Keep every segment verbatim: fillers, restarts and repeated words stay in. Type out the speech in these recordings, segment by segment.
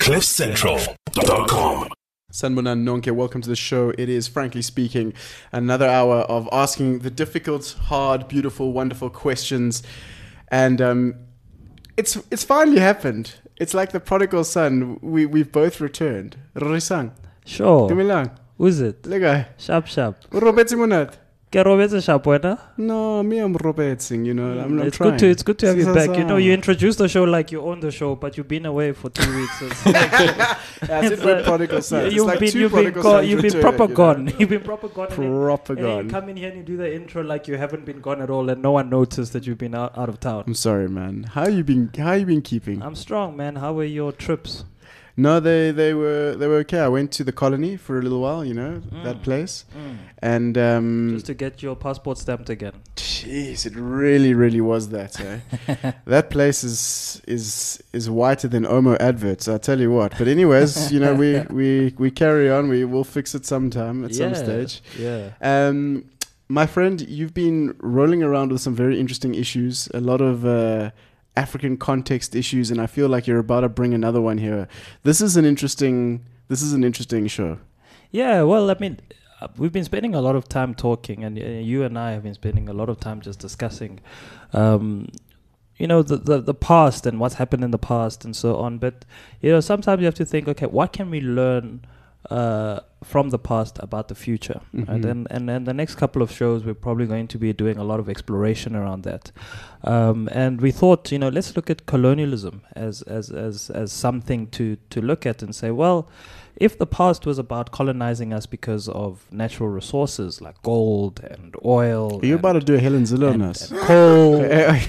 cliff central dot com. Sanibonani nonke, welcome to the show. It is, frankly speaking, another hour of asking the difficult, hard, beautiful, wonderful questions. And um, it's it's finally happened. It's like the prodigal son. We, we've both returned. Rorisang. Sure. Dumilang. Who's it? Lega. Sharp, sharp. Robert Simonat. Ke Robetse sharp wena? No, me I'm Robert Singh, you know. I'm, I'm It's trying. good to it's good to have you Sisa back. You know, sa. you introduced the show like you own the show, but you've been away for two weeks. It's like, Yeah, it's it's with like- prodigal sons. It's you've like been two you've been prodigal gone, sons you've been returning, proper you know. gone. You've been proper gone. and then- Proper and then you gone. come in here and you do the intro like you haven't been gone at all, and no one noticed that you've been out, out of town. I'm sorry, man. How you been? How you been keeping? I'm strong, man. How were your trips? No, they they were they were okay. I went to the colony for a little while, you know, that place, and um, Just to get your passport stamped again. jeez, it really really was that. Eh? That place is is is whiter than Omo adverts. I tell you what. But anyways, you know, we we we carry on. We will fix it sometime at some Yeah, stage. Yeah. Um, my friend, you've been rolling around with some very interesting issues. A lot of uh, African context issues, and I feel like you're about to bring another one here. This is an interesting. This is an interesting show. Yeah, well, I mean, uh, we've been spending a lot of time talking, and uh, you and I have been spending a lot of time just discussing, um, you know, the, the the past and what's happened in the past and so on. But you know, sometimes you have to think, okay, what can we learn uh, from the past about the future? Right? Mhm. And and and the next couple of shows, we're probably going to be doing a lot of exploration around that. Um, and we thought, you know, let's look at colonialism as as as as something to to look at and say, well, if the past was about colonizing us because of natural resources like gold and oil, Are you and, about to do a Helen Zille on and, us? and coal,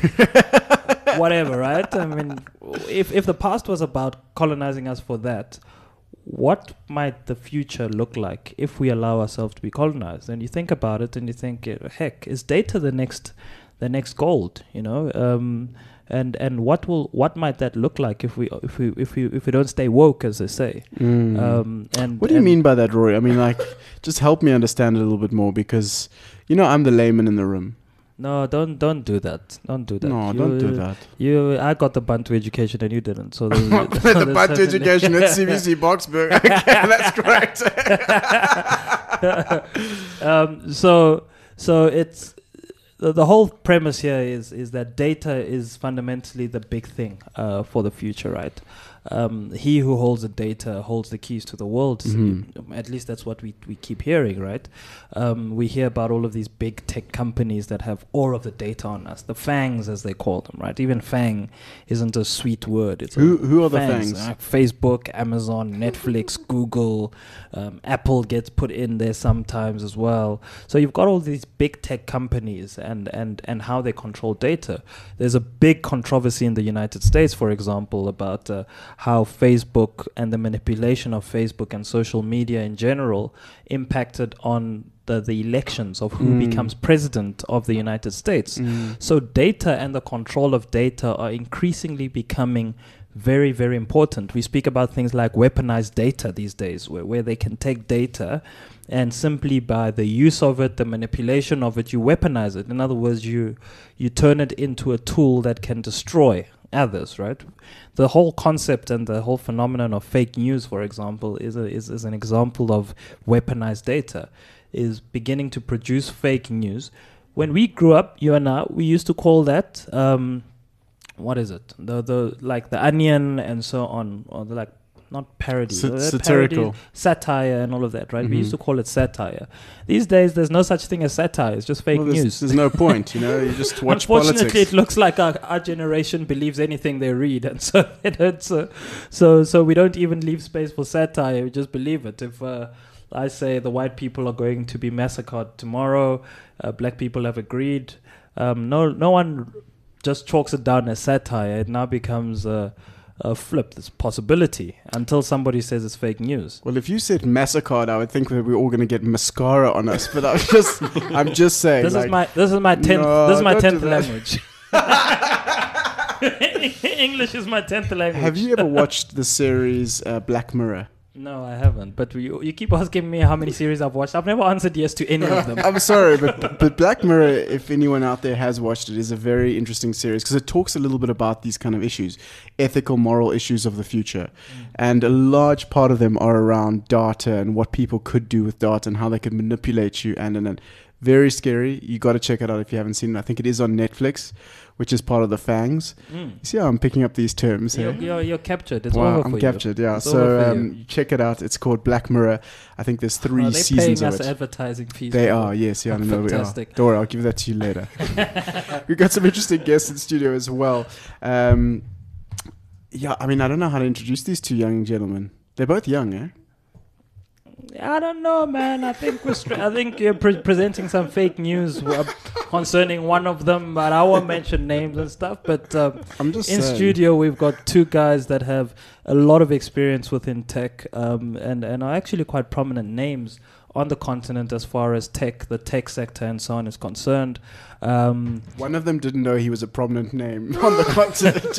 whatever, right? I mean, if if the past was about colonizing us for that, what might the future look like if we allow ourselves to be colonized? And you think about it, and you think, eh, heck, is data the next the next gold? You know, um, and and what will what might that look like if we if we if we if we don't stay woke, as they say? Mm. Um, and What do you and mean by that, Rory? I mean, like, just help me understand a little bit more, because, you know, I'm the layman in the room. No, don't don't do that. Don't do that. No, You- don't do that. You, I got the Bantu education and you didn't. So there's, the there's Bantu certainly- education at C B C Boxburg. Okay, that's correct. um, so so it's the, the whole premise here is is that data is fundamentally the big thing uh, for the future, right? Um, he who holds the data holds the keys to the world. Mhm. At least that's what we, we keep hearing, right? Um, we hear about all of these big tech companies that have all of the data on us, the FANGs as they call them, right? Even FANG isn't a sweet word. It's Who a who are the fangs? uh, Facebook, Amazon, Netflix, Google, um, Apple gets put in there sometimes as well. So you've got all these big tech companies and, and, and how they control data. There's a big controversy in the United States, for example, about uh, how Facebook and the manipulation of Facebook and social media in general impacted on the, the elections of who Mm. becomes president of the United States. Mm. So data and the control of data are increasingly becoming very, very important. We speak about things like weaponized data these days, where, where they can take data and simply by the use of it, the manipulation of it, you weaponize it. In other words, you you turn it into a tool that can destroy others, right? The whole concept and the whole phenomenon of fake news, for example, is a, is, is an example of weaponized data, is beginning to produce fake news. When we grew up, you and I, we used to call that, um, what is it? The the like the Onion and so on, or the like, not parody, Sa- uh, satirical. parody, satire and all of that, right? We Mhm. used to call it satire. These days, there's no such thing as satire. It's just fake Well, there's, news. there's no point, you know. You just watch Unfortunately, politics. it looks like our, our generation believes anything they read, and so it hurts. Uh, so, so we don't even leave space for satire. We just believe it. If uh, I say the white people are going to be massacred tomorrow, uh, black people have agreed. Um, no, no one just chalks it down as satire. It now becomes a, a flip, this possibility, until somebody says it's fake news. Well, if you said massacred, I would think that we're all going to get mascara on us. But I'm just, I'm just saying. This like, is my this is my tenth No, this is my don't tenth do that. language. English is my tenth language. Have you ever watched the series uh, Black Mirror? No, I haven't. But you, you keep asking me how many series I've watched. I've never answered yes to any of them. I'm sorry, but but Black Mirror, if anyone out there has watched it, is a very interesting series because it talks a little bit about these kind of issues, ethical, moral issues of the future. Mm. And a large part of them are around data and what people could do with data and how they could manipulate you. And, and, and very scary. You got to check it out if you haven't seen it. I think it is on Netflix, which is part of the Fangs. Mm. You see how I'm picking up these terms you're, here? You're, you're captured. It's wow, over I'm for captured, you. yeah. It's so um, you check it out. It's called Black Mirror. I think there's three oh, they're seasons paying of us it. advertising fees. They are, yes. Yeah, I know we are. Fantastic. Don't worry, I'll give that to you later. We've got some interesting guests in studio as well. Um, yeah, I mean, I don't know how to introduce these two young gentlemen. They're both young, eh? I don't know, man. I think we're stra- I think you're pre- presenting some fake news uh, concerning one of them, but I won't mention names and stuff. But uh, I'm just in saying. studio, we've got two guys that have a lot of experience within tech, um, and and are actually quite prominent names on the continent as far as tech, the tech sector, and so on is concerned. Um, one of them didn't know he was a prominent name on the continent.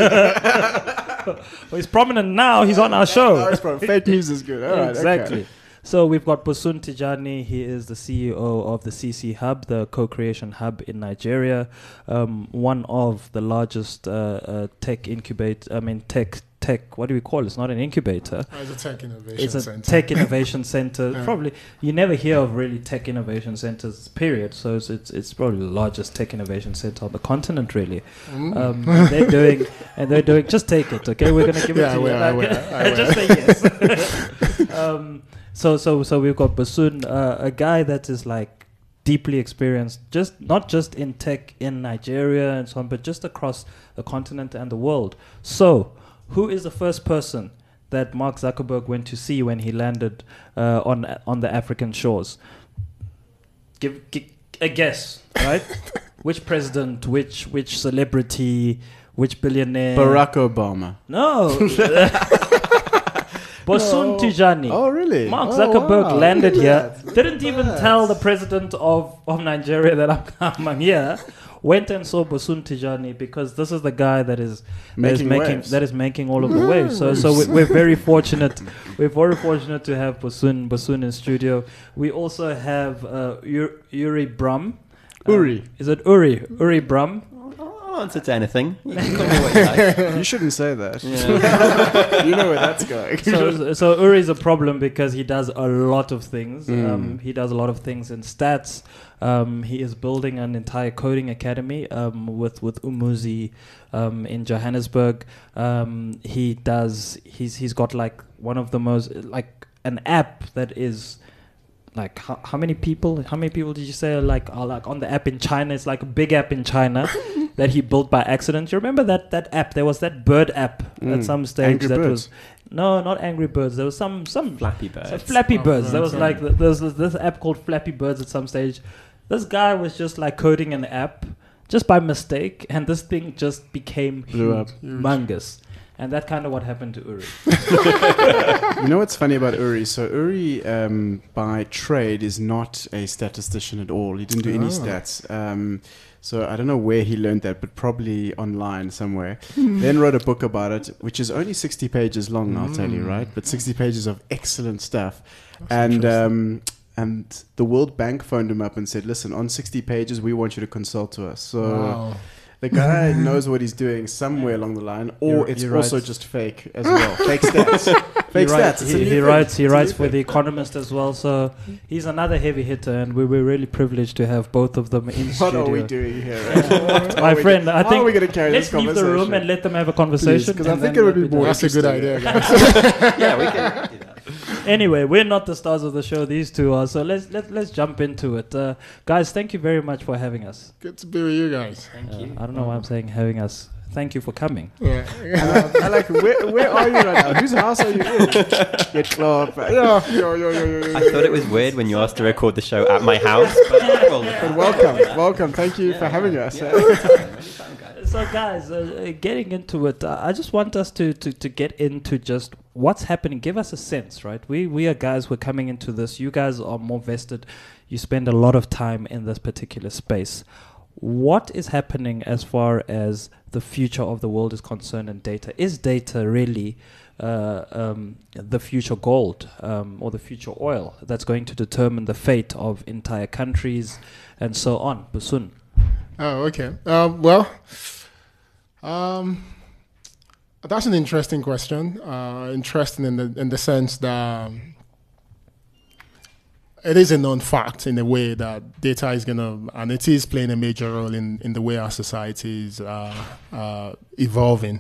Well, he's prominent now. He's on our show. Oh, it's prominent. Fake news is good. All right, exactly. Okay. So we've got Bosun Tijani. He is the C E O of the C C Hub, the co-creation hub in Nigeria, um, one of the largest uh, uh, tech incubate. I mean, tech tech. What do we call it? It's not an incubator. Oh, it's a tech innovation it's a center. tech innovation center. Yeah. Probably you never hear of really tech innovation centers. Period. So it's it's, it's probably the largest tech innovation center on the continent. Really, Mm. um, and they're doing and they're doing. Just take it, okay? We're gonna give Yeah, it to I will, you. I Like, will, I will. just say yes. um, So so so we've got Bosun, uh, a guy that is like deeply experienced, just not just in tech in Nigeria and so on, but just across the continent and the world. So, who is the first person that Mark Zuckerberg went to see when he landed uh, on on the African shores? Give, give a guess, right? Which president? Which which celebrity? Which billionaire? Barack Obama. No. Bosun No. Tijani. Oh, really? Mark Oh, Zuckerberg wow. landed Look here, at that. Look didn't at even that. tell the president of, of Nigeria that I'm, I'm here, went and saw Bosun Tijani because this is the guy that is that is Making making waves. that is making all of the waves. So so we, we're very fortunate. We're very fortunate to have Bosun Bosun in studio. We also have uh, Ur- Uri Brum. Um, Uri. Is it Uri? Uri Brum. I'll answer to anything. You can call me what you like. You shouldn't say that. Yeah. You know where that's going. so, so Uri is a problem because he does a lot of things. Mm. Um, he does a lot of things in stats. Um, he is building an entire coding academy um, with with Umuzi um, in Johannesburg. Um, he does. He's he's got like one of the most like an app that is. Like how, how many people? How many people did you say are like are like on the app in China? It's like a big app in China that he built by accident. You remember that that app? There was that bird app Mm. at some stage Angry that Birds. was no, not Angry Birds. There was some some Flappy Birds. some Flappy Oh, Birds. right, There was right. like th- there was this, this app called Flappy Birds at some stage. This guy was just like coding an app just by mistake, and this thing just became Blew up. humongous. And that kind of what happened to Uri. You know what's funny about Uri? So Uri, um, by trade, is not a statistician at all. He didn't do any Oh. stats. Um, so I don't know where he learned that, but probably online somewhere. Then wrote a book about it, which is only sixty pages long, I'll tell you, right? But sixty pages of excellent stuff. and interesting. um, and the World Bank phoned him up and said, listen, on sixty pages, we want you to consult to us. So Wow. the guy knows what he's doing somewhere along the line, or You're- it's you're also right. just fake as well. Fake stats. Fake he stats. writes, It's a he, new he thing. writes, he It's a writes new for thing. The Economist as well. So he's another heavy hitter, and we were really privileged to have both of them in What studio. are we doing here? Right? What My are we friend, do- I how think are we going to carry Let's this leave conversation? the room and let them have a conversation. because I and think then it would let be me more do That's a good idea, interesting. guys. Yeah, we can do that. Anyway, we're not the stars of the show; these two are. So let's let, let's jump into it, uh, guys. Thank you very much for having us. Good to be with you guys. Thank Uh, you. I don't know why I'm saying having us. Thank you for coming. Yeah. I like, where, where are you right now? Whose house are you in? Get club. Yo, yo, yo, yo, yo, yo. I thought it was weird when you asked to record the show at my house, but well, But welcome, welcome. Thank you for having us. Yeah, anytime, anytime, guys. So, guys, uh, uh, getting into it, uh, I just want us to, to, to get into just what's happening. Give us a sense, right? We we are guys. We're coming into this. You guys are more vested. You spend a lot of time in this particular space. What is happening as far as the future of the world is concerned and data? Is data really uh, um, the future gold um, or the future oil that's going to determine the fate of entire countries and so on. Busun. Oh, okay. Um, well, um, that's an interesting question. Uh, interesting in the in the sense that um, it is a known fact in a way that data is going to, and it is playing a major role in, in the way our society is uh, uh, evolving.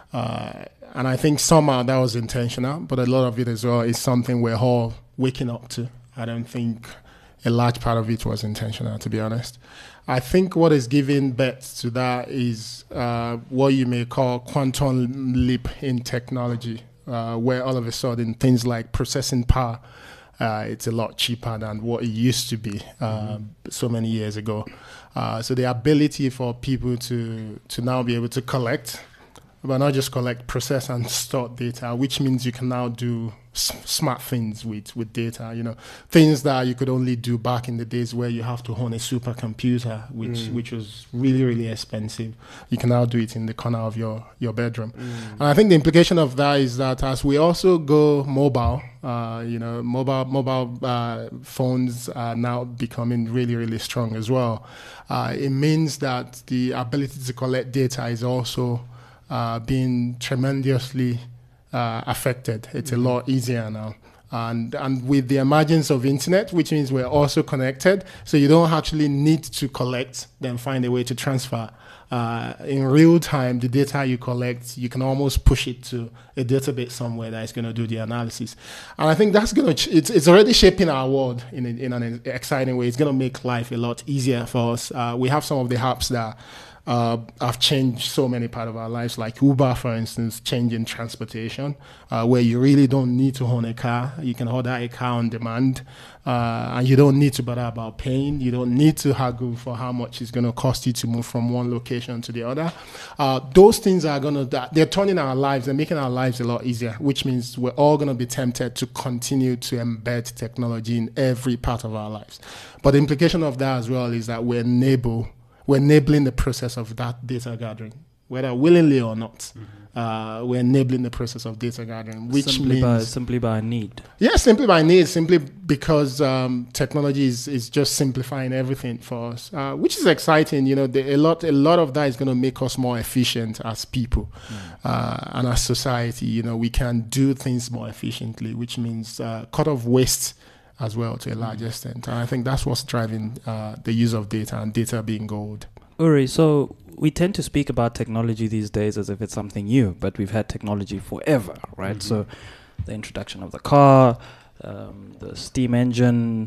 Uh, and I think somehow that was intentional, but a lot of it as well is something we're all waking up to. I don't think a large part of it was intentional, to be honest. I think what is giving birth to that is uh, what you may call quantum leap in technology, uh, where all of a sudden things like processing power, uh, it's a lot cheaper than what it used to be uh, mm-hmm. so many years ago. Uh, so the ability for people to to now be able to collect, but not just collect, process and store data, which means you can now do s- smart things with, with data, you know, things that you could only do back in the days where you have to own a supercomputer, which mm. which was really, really expensive. You can now do it in the corner of your, your bedroom. Mm. And I think the implication of that is that as we also go mobile, uh, you know, mobile mobile uh, phones are now becoming really, really strong as well. Uh, it means that the ability to collect data is also Uh, being tremendously uh, affected. It's mm-hmm. a lot easier now. And and with the emergence of internet, which means we're also connected, so you don't actually need to collect, then find a way to transfer. Uh, in real time, the data you collect, you can almost push it to a database somewhere that is going to do the analysis. And I think that's going to, ch- it's, it's already shaping our world in, a, in an exciting way. It's going to make life a lot easier for us. Uh, we have some of the apps that Uh, have changed so many parts of our lives, like Uber, for instance, changing transportation, uh, where you really don't need to own a car. You can order a car on demand, uh, and you don't need to bother about paying. You don't need to haggle for how much it's going to cost you to move from one location to the other. Uh, those things are going to, they're turning our lives, they're making our lives a lot easier, which means we're all going to be tempted to continue to embed technology in every part of our lives. But the implication of that as well is that we enable We're enabling the process of that data gathering, whether willingly or not. Mm-hmm. Uh, we're enabling the process of data gathering, which simply means by, simply by need. Yeah, simply by need, simply because um, technology is, is just simplifying everything for us, uh, which is exciting. You know, the, a lot a lot of that is going to make us more efficient as people mm. uh, and as society. You know, we can do things more efficiently, which means uh, cut off waste as well to a large extent. And I think that's what's driving uh, the use of data and data being gold. Uri, so we tend to speak about technology these days as if it's something new, but we've had technology forever, right? Mm-hmm. So the introduction of the car, um, the steam engine,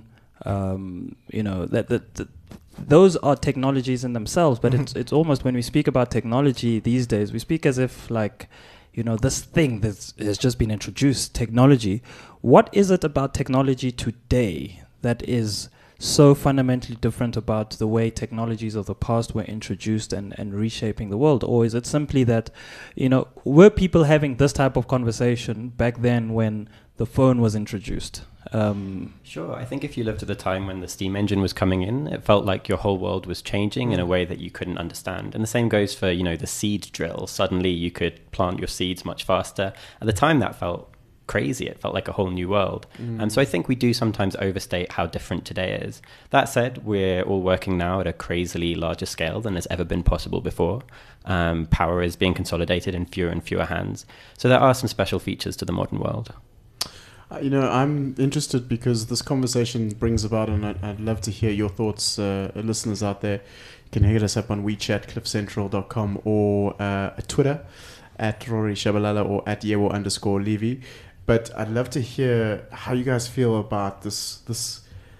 um, you know, that, that, that those are technologies in themselves, but it's it's almost when we speak about technology these days, we speak as if like, you know, this thing that has just been introduced, technology. What is it about technology today that is so fundamentally different about the way technologies of the past were introduced and, and reshaping the world? Or is it simply that, you know, were people having this type of conversation back then when the phone was introduced? Um, sure. I think if you looked at the time when the steam engine was coming in, it felt like your whole world was changing mm. in a way that you couldn't understand. And the same goes for, you know, the seed drill. Suddenly you could plant your seeds much faster. At the time that felt crazy. It felt like a whole new world. Mm. And so I think we do sometimes overstate how different today is. That said, we're all working now at a crazily larger scale than has ever been possible before. Um, power is being consolidated in fewer and fewer hands. So there are some special features to the modern world. Uh, you know, I'm interested because this conversation brings about, and I'd, I'd love to hear your thoughts, uh, listeners out there. You can hit us up on WeChat, cliff central dot com, or uh, Twitter at Rory Shabalala or at Yewo underscore Levy. But I'd love to hear how you guys feel about this this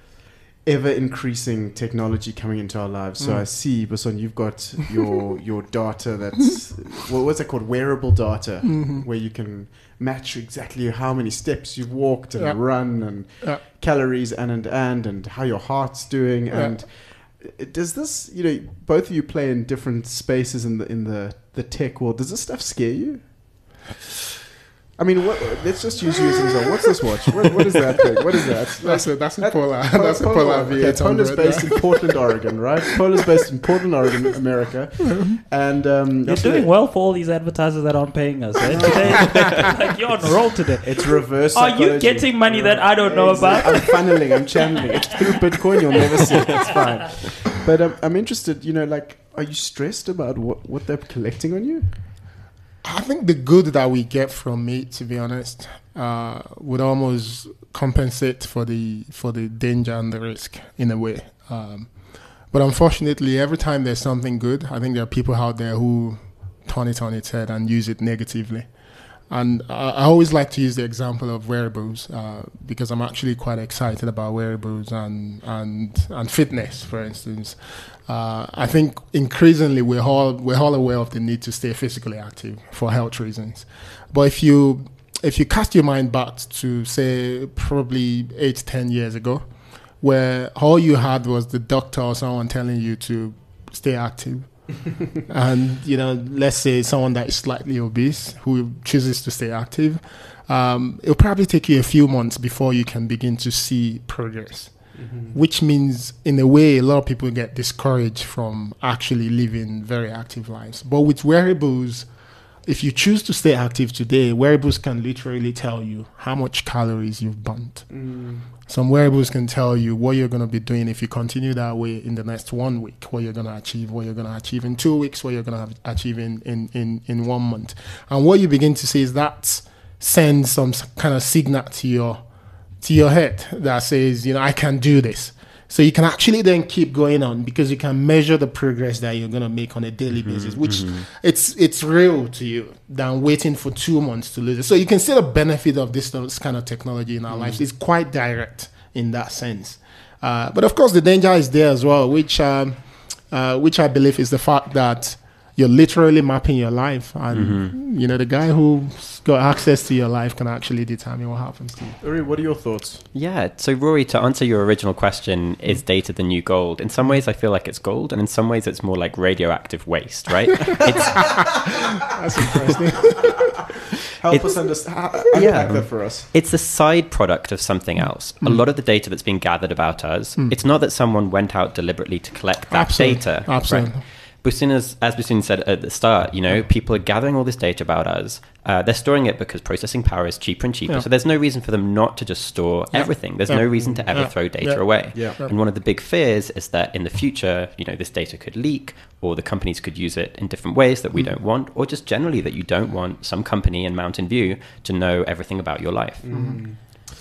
ever-increasing technology coming into our lives. So mm. I see, Busun, you've got your your data that's, well, what's it called? Wearable data, mm-hmm. where you can match exactly how many steps you've walked and yeah. run and yeah. calories and, and, and, and how your heart's doing. Yeah. And does this, you know, both of you play in different spaces in the in the, the tech world. Does this stuff scare you? I mean, what, let's just use you as an example. What's this watch? What, what is that thing? What is that? That's a that's a That- Polar. Pol- That's a Polar. Polar V Okay, eight Polar's hundred. based in Portland, Oregon, right? Polar's based in Portland, Oregon, America. And um, You're doing well for all these advertisers that aren't paying us. Eh? Today, like you're on a roll today. It's reverse Are you psychology. getting money that I don't know about? I'm funneling, I'm channeling. It's through Bitcoin, you'll never see it. It's fine. But um, I'm interested, you know, like, are you stressed about what, what they're collecting on you? I think the good that we get from it, to be honest, uh, would almost compensate for the for the danger and the risk in a way. Um, but unfortunately, every time there's something good, I think there are people out there who turn it on its head and use it negatively. And I, I always like to use the example of wearables uh, because I'm actually quite excited about wearables and and and fitness, for instance. Uh, I think increasingly we're all we're all aware of the need to stay physically active for health reasons. But if you if you cast your mind back to say probably eight ten years ago, where all you had was the doctor or someone telling you to stay active, and you know, let's say someone that is slightly obese who chooses to stay active, um, it'll probably take you a few months before you can begin to see progress. Mm-hmm. Which means, in a way, a lot of people get discouraged from actually living very active lives. But with wearables, if you choose to stay active today, wearables can literally tell you how much calories you've burnt. Mm. Some wearables can tell you what you're going to be doing if you continue that way in the next one week, what you're going to achieve, what you're going to achieve in two weeks, what you're going to achieve in, in, in, in one month. And what you begin to see is that sends some kind of signal to your to your head that says, you know, I can do this. So you can actually then keep going on because you can measure the progress that you're going to make on a daily mm-hmm, basis, which mm-hmm. it's it's real to you than waiting for two months to lose it. So you can see the benefit of this, this kind of technology in our mm-hmm. lives. It's quite direct in that sense. Uh, but of course, the danger is there as well, which um, uh, which I believe is the fact that you're literally mapping your life, and mm-hmm. you know, the guy who's got access to your life can actually determine what happens to you. Uri, what are your thoughts? Yeah, so Rory, to answer your original question, is data the new gold? In some ways, I feel like it's gold, and in some ways, it's more like radioactive waste, right? It's That's interesting. Help it's, us understand. Yeah, that for us. It's a side product of something else. Mm. A lot of the data that's being gathered about us, mm. it's not that someone went out deliberately to collect that Absolutely. data. Absolutely. Right? Busina's, as Busina said at the start, you know, people are gathering all this data about us. Uh, they're storing it because processing power is cheaper and cheaper. Yeah. So there's no reason for them not to just store yeah. everything. There's yeah. no reason to ever yeah. throw data yeah. away. Yeah. And one of the big fears is that in the future, you know, this data could leak, or the companies could use it in different ways that we mm. don't want, or just generally that you don't want some company in Mountain View to know everything about your life. Mm.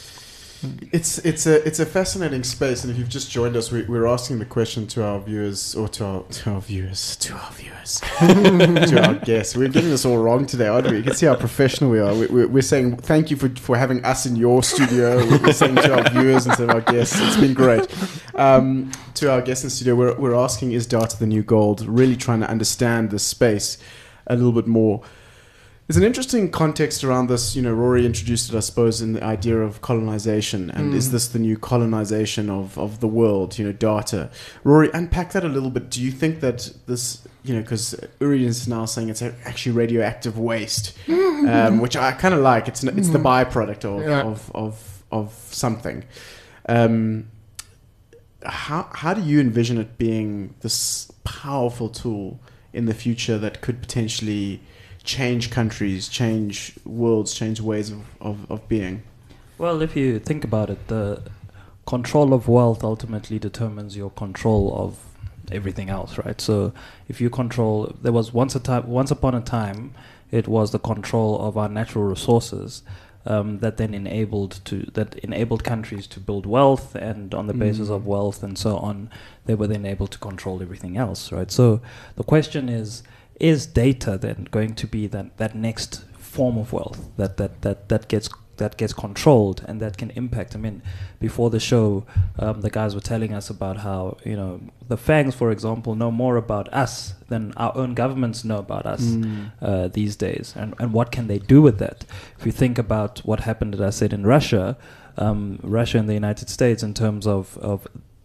It's it's a it's a fascinating space, and if you've just joined us, we, we're asking the question to our viewers, or to our to our viewers, to our viewers, to our guests. We're getting this all wrong today, aren't we? You can see how professional we are. We, we're, we're saying thank you for for having us in your studio. We're saying to our viewers instead of our guests. It's been great. Um, to our guests in the studio, we're we're asking, is data the new gold? Really trying to understand this space a little bit more. There's an interesting context around this. You know, Rory introduced it, I suppose, in the idea of colonization. And mm. is this the new colonization of, of the world, you know, data? Rory, unpack that a little bit. Do you think that this, you know, because Uri is now saying it's actually radioactive waste, um, which I kind of like. It's it's the byproduct of, yeah. of, of, of something. Um, how, how do you envision it being this powerful tool in the future that could potentially change countries, change worlds, change ways of, of, of being? Well, if you think about it, the control of wealth ultimately determines your control of everything else, right? So if you control, there was once a time, once upon a time, it was the control of our natural resources um, that then enabled to that enabled countries to build wealth, and on the mm. basis of wealth and so on, they were then able to control everything else, right? So the question is, is data then going to be that, that next form of wealth that, that, that, that gets that gets controlled and that can impact? I mean, before the show, um, the guys were telling us about how, you know, the FANGs, for example, know more about us than our own governments know about us mm. uh, these days. And, and what can they do with that? If you think about what happened, as I said, in Russia, um, Russia and the United States, in terms of, of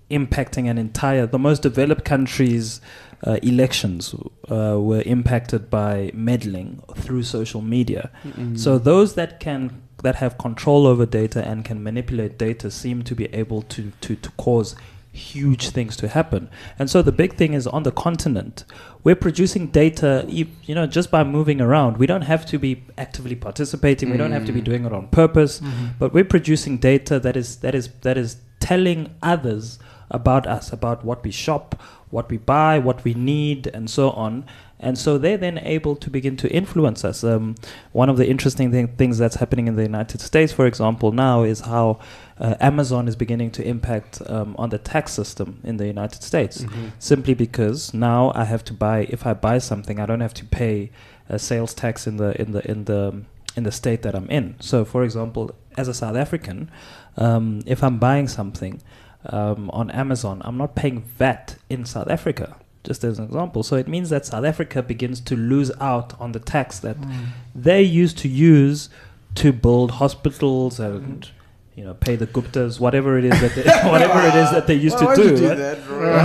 impacting an entire, the most developed countries' uh, elections uh, were impacted by meddling through social media. Mm-mm. So those that can that have control over data and can manipulate data seem to be able to to to cause huge things to happen. And so the big thing is on the continent, we're producing data, you know, just by moving around. We don't have to be actively participating. Mm. We don't have to be doing it on purpose, mm-hmm. but we're producing data that is that is that is telling others about us, about what we shop, what we buy, what we need, and so on. And so they're then able to begin to influence us. Um, one of the interesting thing, things that's happening in the United States, for example, now is how uh, Amazon is beginning to impact um, on the tax system in the United States. Mm-hmm. Simply because now I have to buy, if I buy something, I don't have to pay a sales tax in the in the in the in the state that I'm in. So, for example, as a South African, um, if I'm buying something um, on Amazon, I'm not paying V A T in South Africa. Just as an example. So it means that South Africa begins to lose out on the tax that mm. they used to use to build hospitals and mm. you know, pay the Guptas, whatever it is that they, whatever it is that they used Why to do. You do right? that,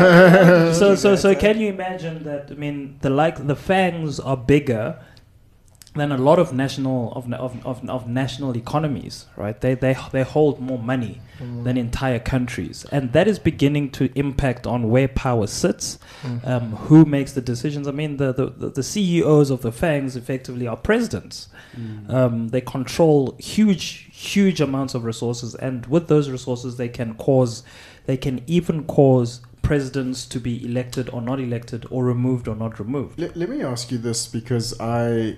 bro? so so so can you imagine that? I mean, the like the fangs are bigger than a lot of national of of of, of national economies, right? They they they hold more money mm. than entire countries, and that is beginning to impact on where power sits, mm. um, who makes the decisions. I mean, the, the the C E Os of the fangs effectively are presidents. Mm. Um, they control huge huge amounts of resources, and with those resources, they can cause, they can even cause presidents to be elected or not elected, or removed or not removed. Let, let me ask you this, because I.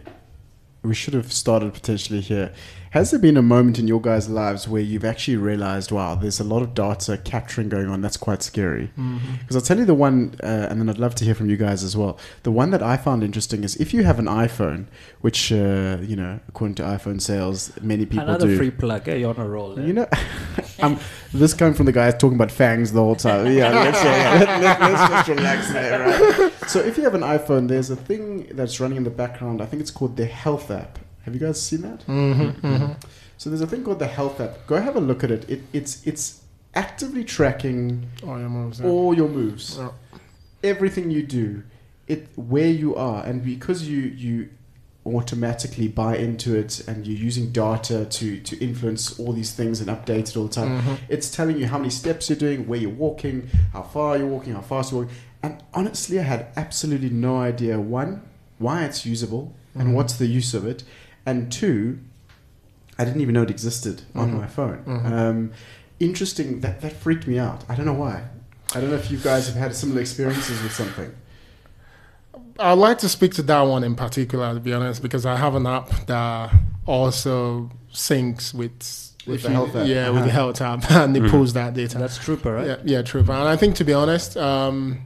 We should have started potentially here. Has there been a moment in your guys' lives where you've actually realized, wow, there's a lot of data capturing going on? That's quite scary. Because mm-hmm. I'll tell you the one, uh, and then I'd love to hear from you guys as well. The one that I found interesting is if you have an iPhone, which, uh, you know, according to iPhone sales, many people Another do. Another free plug. Eh? You're on a roll. Eh? You know, um, this coming from the guy talking about fangs the whole time. Yeah, let's, uh, let, let, let's just relax there, right? So if you have an iPhone, there's a thing that's running in the background. I think it's called the Health app. Have you guys seen that? Mm-hmm, mm-hmm. So there's a thing called the Health app. Go have a look at it. it it's it's actively tracking all your moves. Yeah. All your moves. Yeah. Everything you do. It where you are, and because you you automatically buy into it, and you're using data to to influence all these things and update it all the time. Mm-hmm. It's telling you how many steps you're doing, where you're walking, how far you're walking, how fast you're walking. And honestly, I had absolutely no idea, one, why it's usable and mm-hmm. what's the use of it. And two, I didn't even know it existed mm-hmm. on my phone. Mm-hmm. Um, interesting, that, that freaked me out. I don't know why. I don't know if you guys have had similar experiences with something. I'd like to speak to that one in particular, to be honest, because I have an app that also syncs with... With the you, health app. Yeah, uh-huh. with the health app, and it mm-hmm. pulls that data. That's Trooper, right? Yeah, yeah, Trooper. And I think, to be honest, um,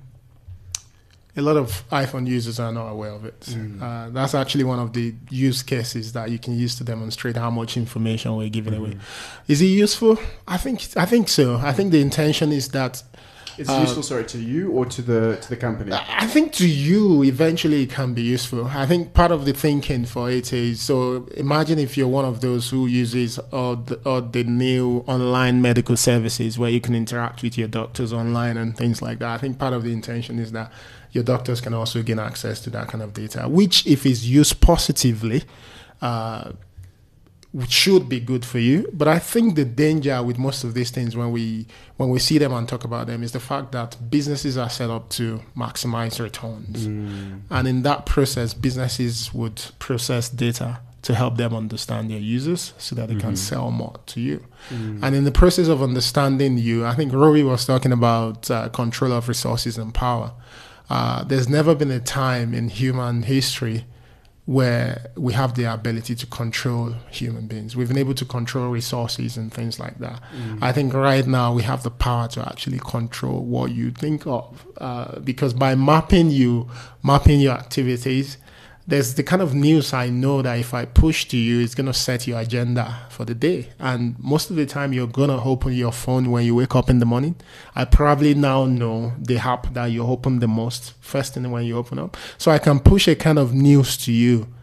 a lot of iPhone users are not aware of it. Mm. Uh, that's actually one of the use cases that you can use to demonstrate how much information we're giving mm-hmm. away. Is it useful? I think I think so. I think the intention is that it's uh, useful, sorry, to you or to the to the company? I think to you, eventually it can be useful. I think part of the thinking for it is, so imagine if you're one of those who uses all the, all the new online medical services where you can interact with your doctors online and things like that. I think part of the intention is that your doctors can also gain access to that kind of data, which if it's used positively, uh, should be good for you. But I think the danger with most of these things when we when we see them and talk about them is the fact that businesses are set up to maximize returns. Mm. And in that process, businesses would process data to help them understand their users so that they mm-hmm. can sell more to you. Mm. And in the process of understanding you, I think Rory was talking about uh, control of resources and power. Uh, there's never been a time in human history where we have the ability to control human beings. We've been able to control resources and things like that. Mm. I think right now we have the power to actually control what you think of, uh, because by mapping you, mapping your activities, there's the kind of news I know that if I push to you, it's going to set your agenda for the day. And most of the time, you're going to open your phone when you wake up in the morning. I probably now know the app that you open the most first thing when you open up. So I can push a kind of news to you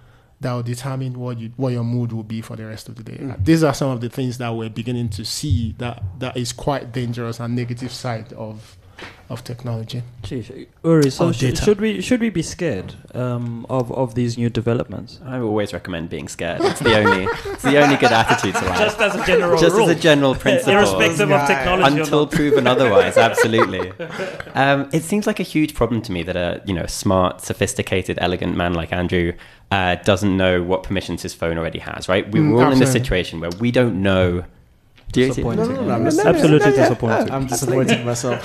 that will determine what you what your mood will be for the rest of the day. Mm. These are some of the things that we're beginning to see that that is quite dangerous and negative side of of technology. Jeez, Uri, so Or sh- data. should we should we be scared um, of of these new developments? I always recommend being scared. It's the only, it's the only good attitude to life. Just as a general Just rule, as a general principle. irrespective of Yeah. technology or Until not. proven otherwise, absolutely. Um, it seems like a huge problem to me that a you know smart, sophisticated, elegant man like Andrew uh, doesn't know what permissions his phone already has. Right? We, Mm, we're all in this absolutely. situation where we don't know. Do you- Disappointing. No, no, no, I'm just- Absolutely yeah, yeah, disappointing. I'm disappointed in myself.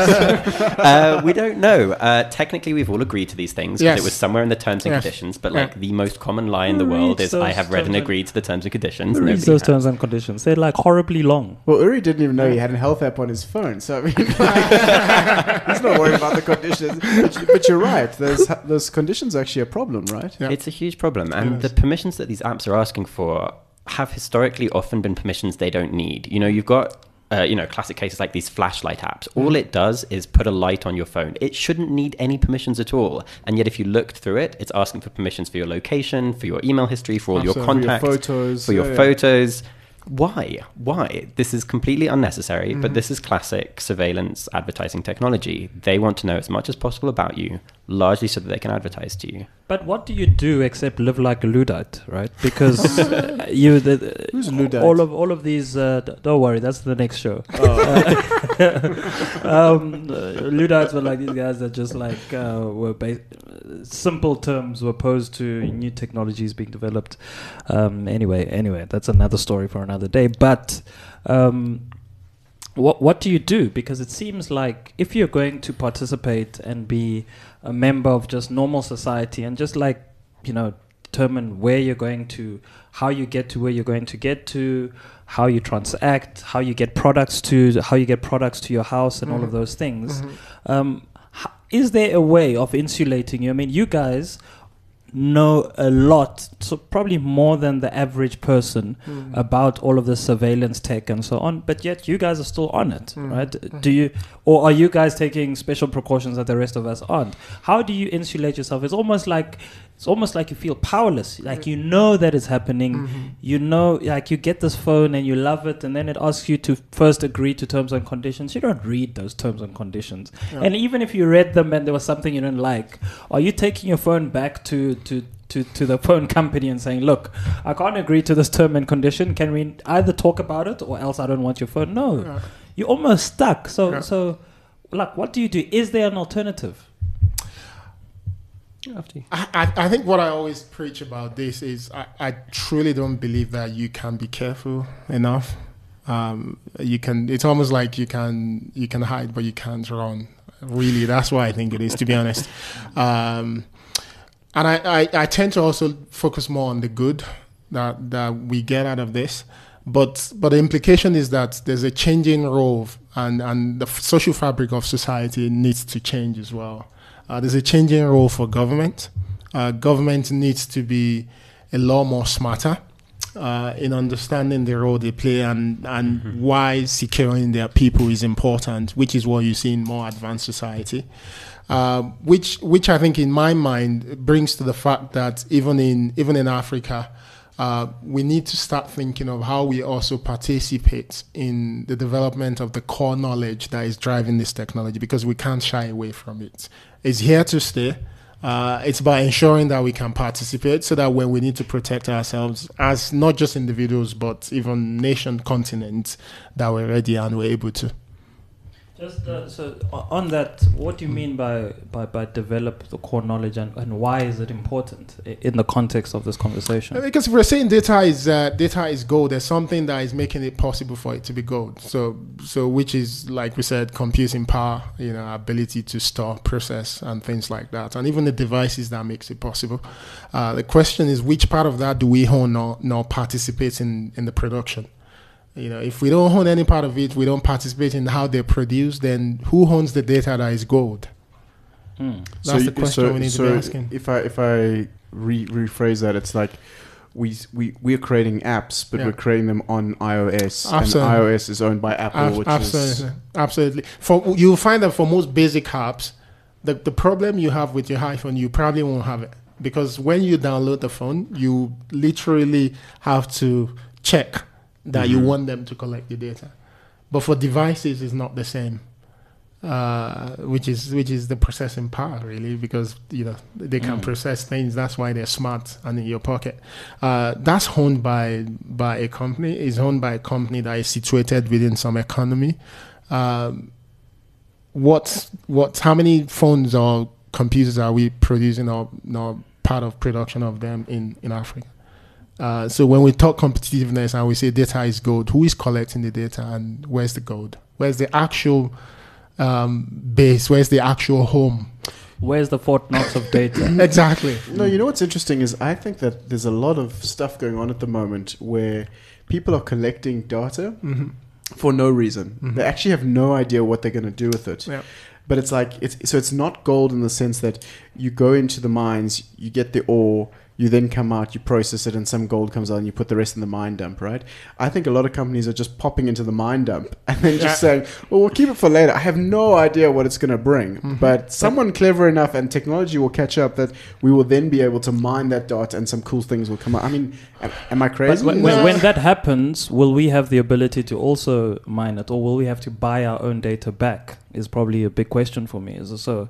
uh, we don't know. Uh, technically, we've all agreed to these things because Yes. it was somewhere in the terms and Yes. conditions. But Yeah. like the most common lie in the Who world reads is, "I those have read and terms and- agreed to the terms and conditions." Who reads Nobody those has. terms and conditions? They're like horribly long. Well, Uri didn't even know he had a health app on his phone, so I mean, like, he's not worried about the conditions. But, you- but you're right; those those conditions are actually a problem, right? Yeah. It's a huge problem. And Yes. the permissions that these apps are asking for have historically often been permissions they don't need. You know, you've got, uh, you know, classic cases like these flashlight apps. All it does is put a light on your phone. It shouldn't need any permissions at all. And yet if you looked through it, it's asking for permissions for your location, for your email history, for all your Absolutely. For your contacts, photos, for your yeah, yeah. photos. Why? Why? This is completely unnecessary, Mm-hmm. but this is classic surveillance advertising technology. They want to know as much as possible about you, largely so that they can advertise to you. But what do you do except live like a Luddite, right? Because uh, you, the, the- Who's Luddite? all of all of these. Uh, d- don't worry, that's the next show. Oh. um, uh, Luddites were like these guys that just like uh, were ba- simple terms were opposed to new technologies being developed. Um, anyway, anyway, that's another story for another day. But um, what what do you do? Because it seems like if you're going to participate and be a member of just normal society and just like you know determine where you're going to, how you get to where you're going to get to, how you transact, how you get products to, how you get products to your house, and all of those things. Um, h- is there a way of insulating you? I mean, you guys know a lot, so probably more than the average person about all of the surveillance tech and so on, but yet you guys are still on it, right? Do you, or are you guys taking special precautions that the rest of us aren't? How do you insulate yourself? It's almost like it's almost like you feel powerless, like you know that it's happening, you know, like you get this phone and you love it, and then it asks you to first agree to terms and conditions. You don't read those terms and conditions, and even if you read them and there was something you didn't like, are you taking your phone back to to to, to the phone company and saying, look, I can't agree to this term and condition, can we either talk about it or else I don't want your phone? No, Yeah. you're almost stuck. So Yeah. so like, what do you do? Is there an alternative? After you. I, I I think what I always preach about this is I, I truly don't believe that you can be careful enough. Um, you can. It's almost like you can you can hide, but you can't run. Really, that's why I think it is. To be honest, um, and I, I, I tend to also focus more on the good that that we get out of this. But but the implication is that there's a changing role, and and the f- social fabric of society needs to change as well. Uh, there's a changing role for government. Uh, government needs to be a lot more smarter uh, in understanding the role they play and, and mm-hmm. why securing their people is important, which is what you see in more advanced society. Uh, which which I think in my mind brings to the fact that even in even in Africa, uh, we need to start thinking of how we also participate in the development of the core knowledge that is driving this technology, because we can't shy away from it. It's here to stay. Uh, it's by ensuring that we can participate so that when we need to protect ourselves as not just individuals, but even nation, continents, that we're ready and we're able to. Just uh, so o- on that, what do you mean by by, by develop the core knowledge, and, and why is it important i- in the context of this conversation? Because if we're saying data is uh, data is gold, there's something that is making it possible for it to be gold. So so which is, like we said, computing power, you know, ability to store, process, and things like that, and even the devices that makes it possible. Uh, the question is, which part of that do we own or, or participate in in the production? You know, if we don't own any part of it, we don't participate in how they're produced, then who owns the data that is gold? Mm. That's the you- question we need so to be asking. If I if I re- rephrase that, it's like we we we're creating apps, but Yeah. we're creating them on iOS, Absolutely. and iOS is owned by Apple, Ab- which absolutely, is absolutely. For you'll find that for most basic apps, the the problem you have with your iPhone, you probably won't have it because when you download the phone, you literally have to check that mm-hmm. you want them to collect the data. But for devices, it's not the same. Uh, which is which is the processing power, really, because you know they can mm. process things. That's why they're smart and in your pocket. Uh, that's owned by by a company. It's owned by a company that is situated within some economy. Um, what what? How many phones or computers are we producing, or not part of production of them in in Africa? Uh, so when we talk competitiveness and we say data is gold, who is collecting the data and where's the gold? Where's the actual um, base? Where's the actual home? Where's the Fort Knox of data? Exactly. No, you know what's interesting is I think that there's a lot of stuff going on at the moment where people are collecting data mm-hmm. for no reason. Mm-hmm. They actually have no idea what they're going to do with it. Yeah. But it's like, it's so it's not gold in the sense that you go into the mines, you get the ore, you then come out, you process it, and some gold comes out, and you put the rest in the mine dump, right? I think a lot of companies are just popping into the mine dump and then just yeah. saying, well, we'll keep it for later. I have no idea what it's going to bring. Mm-hmm. But someone clever enough and technology will catch up that we will then be able to mine that data and some cool things will come out. I mean, am, am I crazy? But when, when, when that happens, will we have the ability to also mine it, or will we have to buy our own data back? Is probably a big question for me. So...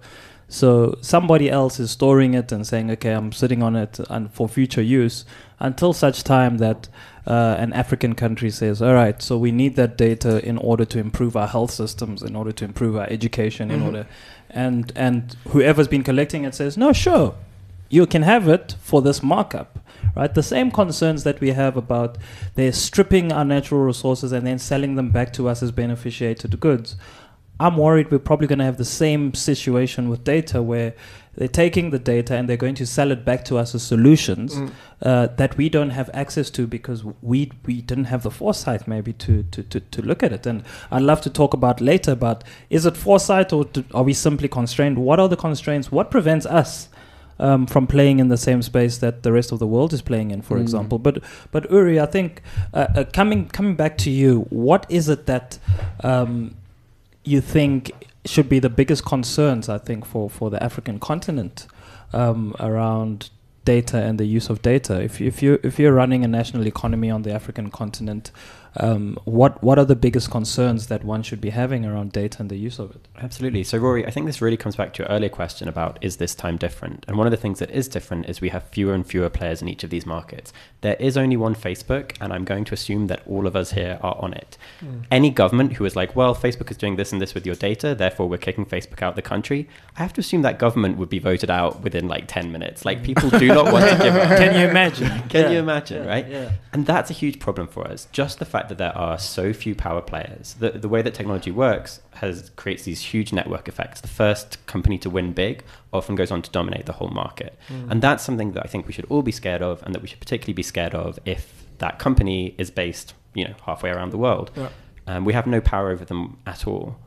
So somebody else is storing it and saying, okay, I'm sitting on it and for future use until such time that uh, an African country says, all right, so we need that data in order to improve our health systems, in order to improve our education, mm-hmm. in order, and and whoever's been collecting it says, no, sure, you can have it for this markup. Right, the same concerns that we have about they're stripping our natural resources and then selling them back to us as beneficiated goods. I'm worried we're probably going to have the same situation with data where they're taking the data and they're going to sell it back to us as solutions mm. uh, that we don't have access to because we we didn't have the foresight maybe to, to, to, to look at it. And I'd love to talk about later about, is it foresight or do, are we simply constrained? What are the constraints? What prevents us um, from playing in the same space that the rest of the world is playing in, for mm. example? But but Uri, I think uh, uh, coming coming back to you, what is it that... Um, you think should be the biggest concerns, I think, for, for the African continent um, around data and the use of data? If if you if you're running a national economy on the African continent, um, what what are the biggest concerns that one should be having around data and the use of it? Absolutely. So Rory, I think this really comes back to your earlier question about, is this time different? And one of the things that is different is we have fewer and fewer players in each of these markets. There is only one Facebook, and I'm going to assume that all of us here are on it. Mm. Any government who is like, well, Facebook is doing this and this with your data, therefore we're kicking Facebook out of the country, I have to assume that government would be voted out within like ten minutes. Like, people do not want to give up. Can you imagine? Can yeah. you imagine, yeah. right? Yeah. And that's a huge problem for us. Just the fact that there are so few power players, the, the way that technology works has creates these huge network effects. The first company to win big often goes on to dominate the whole market. Mm. And that's something that I think we should all be scared of, and that we should particularly be scared of if that company is based, you know, halfway around the world. Yeah. Um, we have no power over them at all.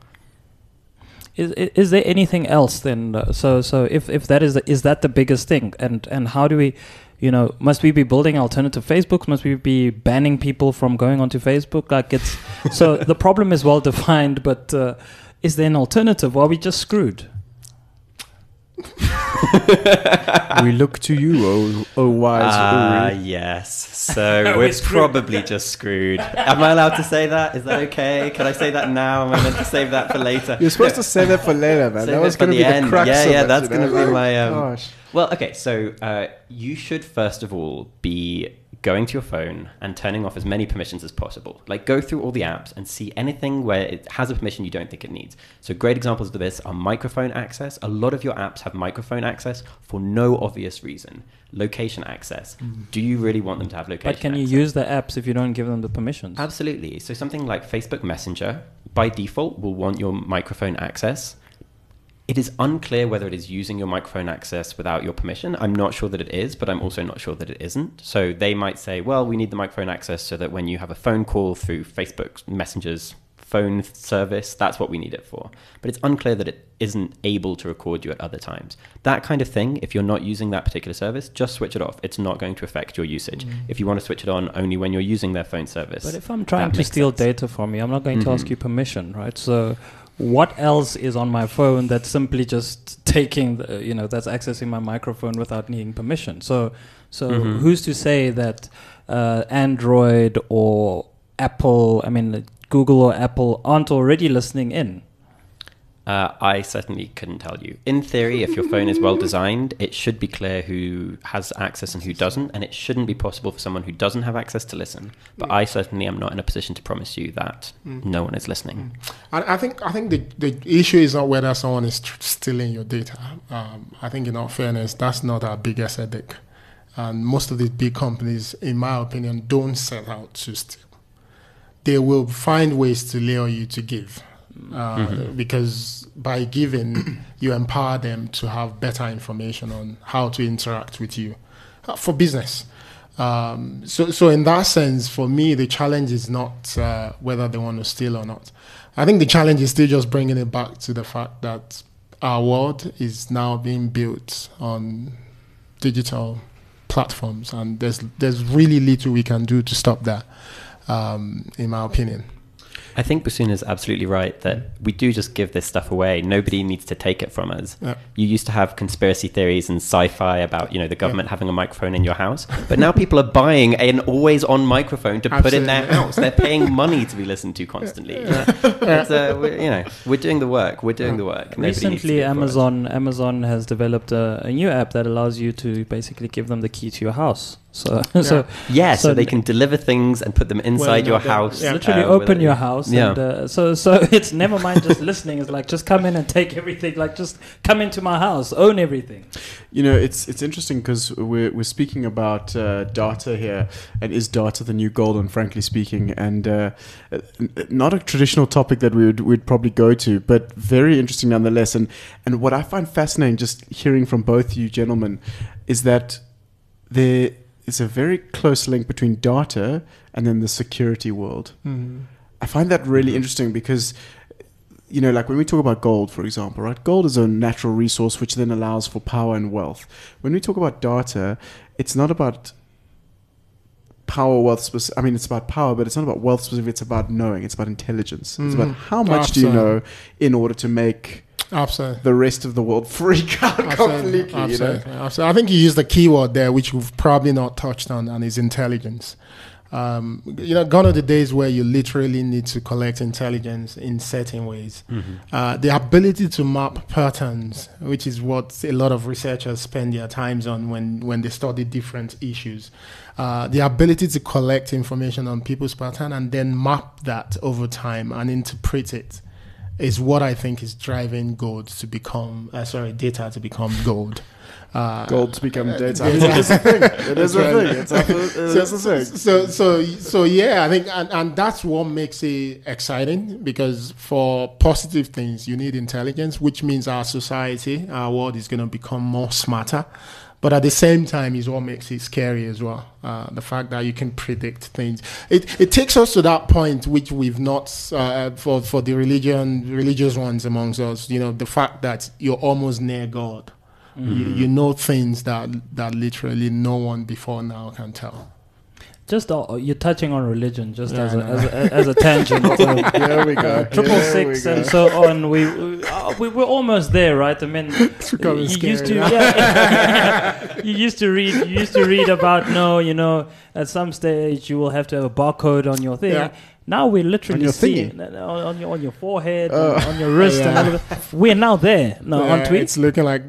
Is is there anything else then? Uh, so so if, if that is the, is that the biggest thing? And and how do we, you know, must we be building alternative Facebooks? Must we be banning people from going onto Facebook? Like, it's so the problem is well defined, but uh, is there an alternative? Or are we just screwed? We look to you, oh, oh wise Ah, Uri. yes. So we're probably just screwed. Am I allowed to say that? Is that okay? Can I say that now? Am I meant to save that for later? You're supposed to save that for later, man. Save that was going to be end. the crux yeah, of yeah, it, that's you know? going to be my... Um, Gosh. Well, okay, so uh, you should first of all be going to your phone and turning off as many permissions as possible. Like, go through all the apps and see anything where it has a permission you don't think it needs. So great examples of this are microphone access. A lot of your apps have microphone access for no obvious reason. Location access. Mm. Do you really want them to have location access? But can you use the apps if you don't give them the permissions? Absolutely. So something like Facebook Messenger, by default, will want your microphone access. It is unclear whether it is using your microphone access without your permission. I'm not sure that it is, but I'm also not sure that it isn't. So they might say, well, we need the microphone access so that when you have a phone call through Facebook Messenger's phone service, that's what we need it for. But it's unclear that it isn't able to record you at other times. That kind of thing, if you're not using that particular service, just switch it off. It's not going to affect your usage. Mm. If you want to switch it on only when you're using their phone service. But if I'm trying to steal sense. data from you, I'm not going mm-hmm. to ask you permission, right? So what else is on my phone that's simply just taking, the, you know, that's accessing my microphone without needing permission. So, so Mhm. who's to say that uh, Android or Apple, I mean, Google or Apple aren't already listening in? Uh, I certainly couldn't tell you. In theory, if your phone is well designed, it should be clear who has access and who doesn't, and it shouldn't be possible for someone who doesn't have access to listen. But I certainly am not in a position to promise you that no one is listening. I, I think I think the, the issue is not whether someone is tr- stealing your data. Um, I think in all fairness, that's not our biggest headache. And most of these big companies, in my opinion, don't set out to steal. They will find ways to lure you to give. Uh, mm-hmm. Because by giving, you empower them to have better information on how to interact with you uh, for business. Um, so, so in that sense, for me, the challenge is not uh, whether they want to steal or not. I think the challenge is still just bringing it back to the fact that our world is now being built on digital platforms, and there's there's really little we can do to stop that, um, in my opinion. I think Basuna is absolutely right that we do just give this stuff away. Nobody needs to take it from us. Yeah. You used to have conspiracy theories and sci-fi about, you know, the government yeah. having a microphone in your house, but now people are buying an always-on microphone to Absolutely. put in their house. They're paying money to be listened to constantly. It's, uh, we're, you know, we're doing the work. We're doing the work. Nobody needs to Recently, do it for us. Amazon Amazon has developed a, a new app that allows you to basically give them the key to your house. So, Yeah. so Yeah, so, So they can deliver things and put them inside no, your they- house. yeah. literally uh, open without- your house. Yeah. And, uh, so, so it's never mind just listening. It's like just come in and take everything. Like just come into my house, own everything. You know, it's it's interesting because we're we're speaking about uh, data here, and is data the new gold? And frankly speaking, and uh, n- not a traditional topic that we would we'd probably go to, but very interesting nonetheless. And and what I find fascinating, just hearing from both you gentlemen, is that there is a very close link between data and then the security world. Mm. I find that really interesting because, you know, like when we talk about gold, for example, right? Gold is a natural resource which then allows for power and wealth. When we talk about data, it's not about power, wealth specific. I mean, it's about power, but it's not about wealth specific. It's about knowing. It's about intelligence. Mm-hmm. It's about how much Absolutely. do you know in order to make Absolutely. the rest of the world freak out Absolutely. completely. Absolutely. You know? Absolutely. I think you used the keyword there, which we've probably not touched on, and is intelligence. Um, you know, gone are the days where you literally need to collect intelligence in certain ways. Mm-hmm. Uh, the ability to map patterns, which is what a lot of researchers spend their times on when, when they study different issues. Uh, the ability to collect information on people's pattern and then map that over time and interpret it is what I think is driving gold to become, uh, sorry, data to become gold. Uh, Gold to become data. yeah. It is a thing. It is a That's right. thing. It's a, it is a so, thing. so, so, so, yeah, I think, and, and that's what makes it exciting, because for positive things, you need intelligence, which means our society, our world is going to become more smarter. But at the same time, is what makes it scary as well. Uh, the fact that you can predict things. It it takes us to that point which we've not, uh, for, for the religion, religious ones amongst us, you know, the fact that you're almost near God. Mm-hmm. You, you know things that that literally no one before now can tell. Just uh, you're touching on religion, just Yeah, as, I a, know. as, a, as a tangent. So, Here we go. uh, triple Here six we go. and so on. We we, uh, we were almost there, right? I mean, becoming you scary used to now. yeah, you used to read you used to read about no, you know, at some stage you will have to have a barcode on your thing. Yeah. Now we literally On your see thingy? it, uh, on your on your forehead, Oh. on, on your wrist, and Yeah. all of it. We're now there. No, Yeah, on tweets. it's looking like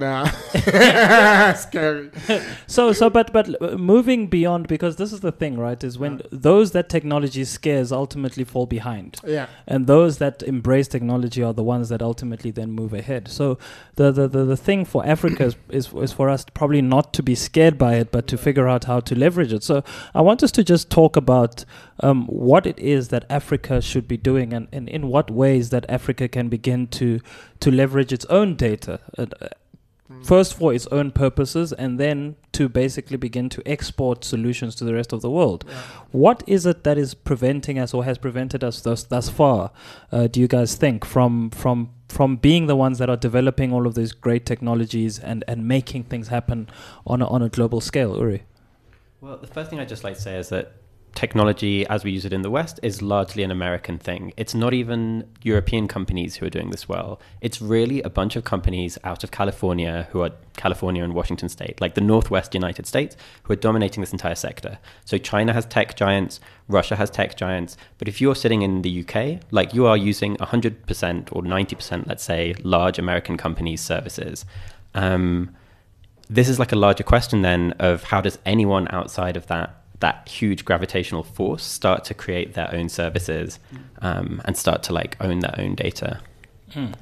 that. Scary. So, so, but, but uh, moving beyond, because this is the thing, right? Is when those that technology scares ultimately fall behind, Yeah. and those that embrace technology are the ones that ultimately then move ahead. So, the the the, the thing for Africa is, is is for us probably not to be scared by it, but to figure out how to leverage it. So, I want us to just talk about um, what it is that Africa should be doing, and, and in what ways that Africa can begin to to leverage its own data. Uh, First for its own purposes, and then to basically begin to export solutions to the rest of the world. Yeah. What is it that is preventing us, or has prevented us thus thus far? Uh, do you guys think from from from being the ones that are developing all of these great technologies and, and making things happen on a, on a global scale, Uri? Well, the first thing I'd just like to say is that technology as we use it in the West is largely an American thing. It's not even European companies who are doing this well. It's really a bunch of companies out of California who are California and Washington State, like the Northwest United States, who are dominating this entire sector. So China has tech giants, Russia has tech giants. But if you're sitting in the U K, like you are using one hundred percent or ninety percent, let's say, large American companies' services. Um, this is like a larger question then of how does anyone outside of that that huge gravitational force start to create their own services um, and start to like own their own data. Mm.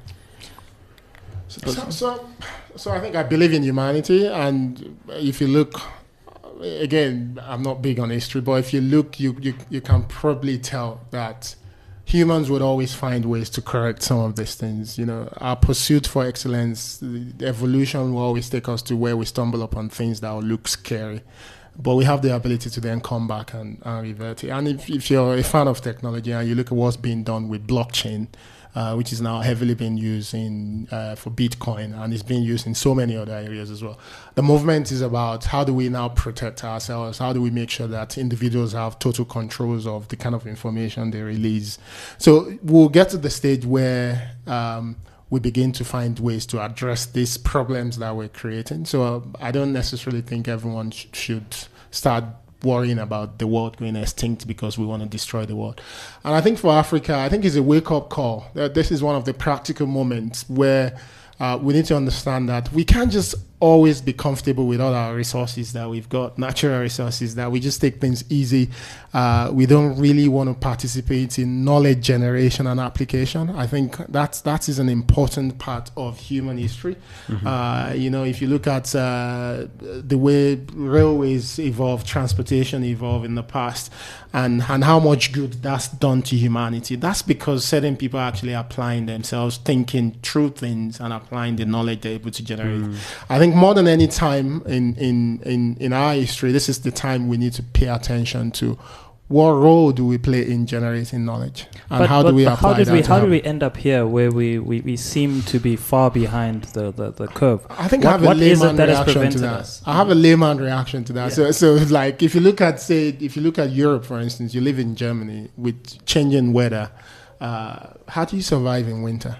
So, so, so I think I believe in humanity, and if you look, again, I'm not big on history, but if you look, you, you, you can probably tell that humans would always find ways to correct some of these things. You know, our pursuit for excellence, the evolution will always take us to where we stumble upon things that will look scary. But we have the ability to then come back and, and revert it. And if, if you're a fan of technology and you look at what's being done with blockchain, uh, which is now heavily being used in uh, for Bitcoin, and it's being used in so many other areas as well. The movement is about how do we now protect ourselves? How do we make sure that individuals have total controls of the kind of information they release? So we'll get to the stage where um, we begin to find ways to address these problems that we're creating. So uh, I don't necessarily think everyone sh- should start worrying about the world going extinct because we want to destroy the world. And I think for Africa, I think it's a wake-up call. That this is one of the practical moments where uh, we need to understand that we can't just always be comfortable with all our resources that we've got, natural resources, that we just take things easy. Uh, we don't really want to participate in knowledge generation and application. I think that's, that is an important part of human history. Mm-hmm. Uh, you know, if you look at uh, the way railways evolved, transportation evolved in the past, and, and how much good that's done to humanity, that's because certain people are actually applying themselves, thinking through things and applying the knowledge they're able to generate. Mm. I think more than any time in, in, in, in our history, this is the time we need to pay attention to what role do we play in generating knowledge, and but, how but do we how apply did that? We, to how help? did we end up here where we, we, we seem to be far behind the, the, the curve? I think what, I have a what is layman it that has reaction to prevented that. us? I have a layman reaction to that. Yeah. So, so like if you look at, say, if you look at Europe, for instance, you live in Germany with changing weather. Uh, how do you survive in winter?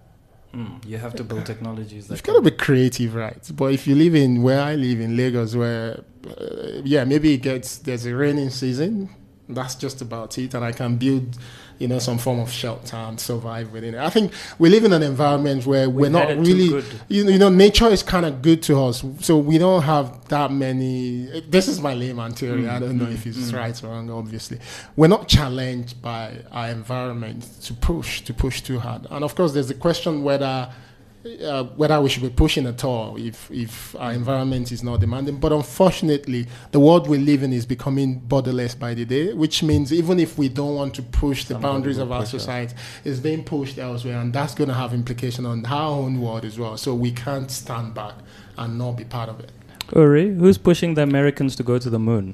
Mm, you have to build technologies. That You've got to be creative, right? But if you live in where I live in Lagos, where uh, yeah, maybe it gets there's a raining season. That's just about it, and I can build, you know, some form of shelter and survive within it. I think we live in an environment where We've we're not had it too really, good. you, you know, nature is kind of good to us, so we don't have that many. This is my layman theory. Mm, I don't know mm, if it's mm. right or wrong. Obviously, we're not challenged by our environment to push to push too hard, and of course, there's the question whether. Uh, whether we should be pushing at all if, if our environment is not demanding. But unfortunately, the world we live in is becoming borderless by the day, which means even if we don't want to push the Somebody boundaries will of our push society, it's being pushed elsewhere, and that's going to have implication on our own world as well. So we can't stand back and not be part of it. Uri, who's pushing the Americans to go to the moon?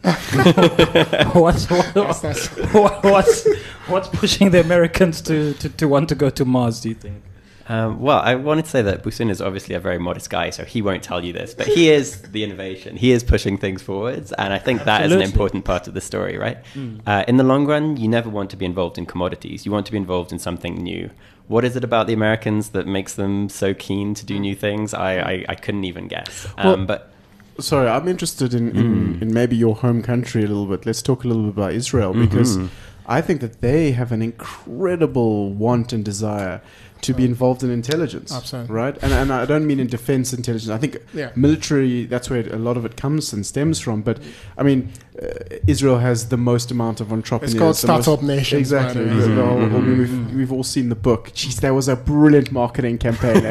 what's, what, That's- that's- what, what's, what's pushing the Americans to, to, to want to go to Mars, do you think? Um, well, I wanted to say that Busun is obviously a very modest guy, so he won't tell you this, but he is the innovation. He is pushing things forwards, and I think that Absolutely. is an important part of the story, right? Mm. Uh, in the long run, you never want to be involved in commodities. You want to be involved in something new. What is it about the Americans that makes them so keen to do new things? I, I, I couldn't even guess. Um, Well, but Sorry, I'm interested in, in, Mm. in maybe your home country a little bit. Let's talk a little bit about Israel, because Mhm. I think that they have an incredible want and desire to be involved in intelligence. Absolutely. Right? And, and I don't mean in defense intelligence. I think Yeah. military, that's where a lot of it comes and stems from. But, I mean, uh, Israel has the most amount of entrepreneurs. It's called the most- Startup Nation. Exactly. by the The- way. the whole- Mhm. I mean, we've, we've all seen the book. Jeez, that was a brilliant marketing campaign.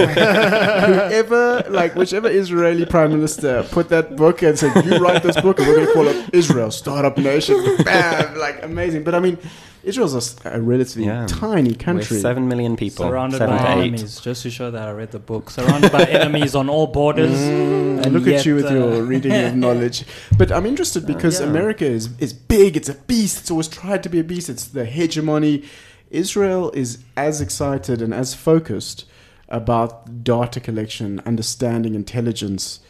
Whoever, like, whichever Israeli prime minister put that book and said, "You write this book, and we're going to call it Israel Startup Nation." Bam! Like, amazing. But I mean, Israel's a, s- a relatively Yeah. tiny we're country. seven million people, Surrounded seven by to eight. enemies, just to show that I read the book. Surrounded by enemies on all borders. Mm, and look yet, at you with uh, your reading of knowledge. But I'm interested because yeah. America is, is big. It's a beast. It's always tried to be a beast. It's the hegemony. Israel is as excited and as focused about data collection, understanding intelligence.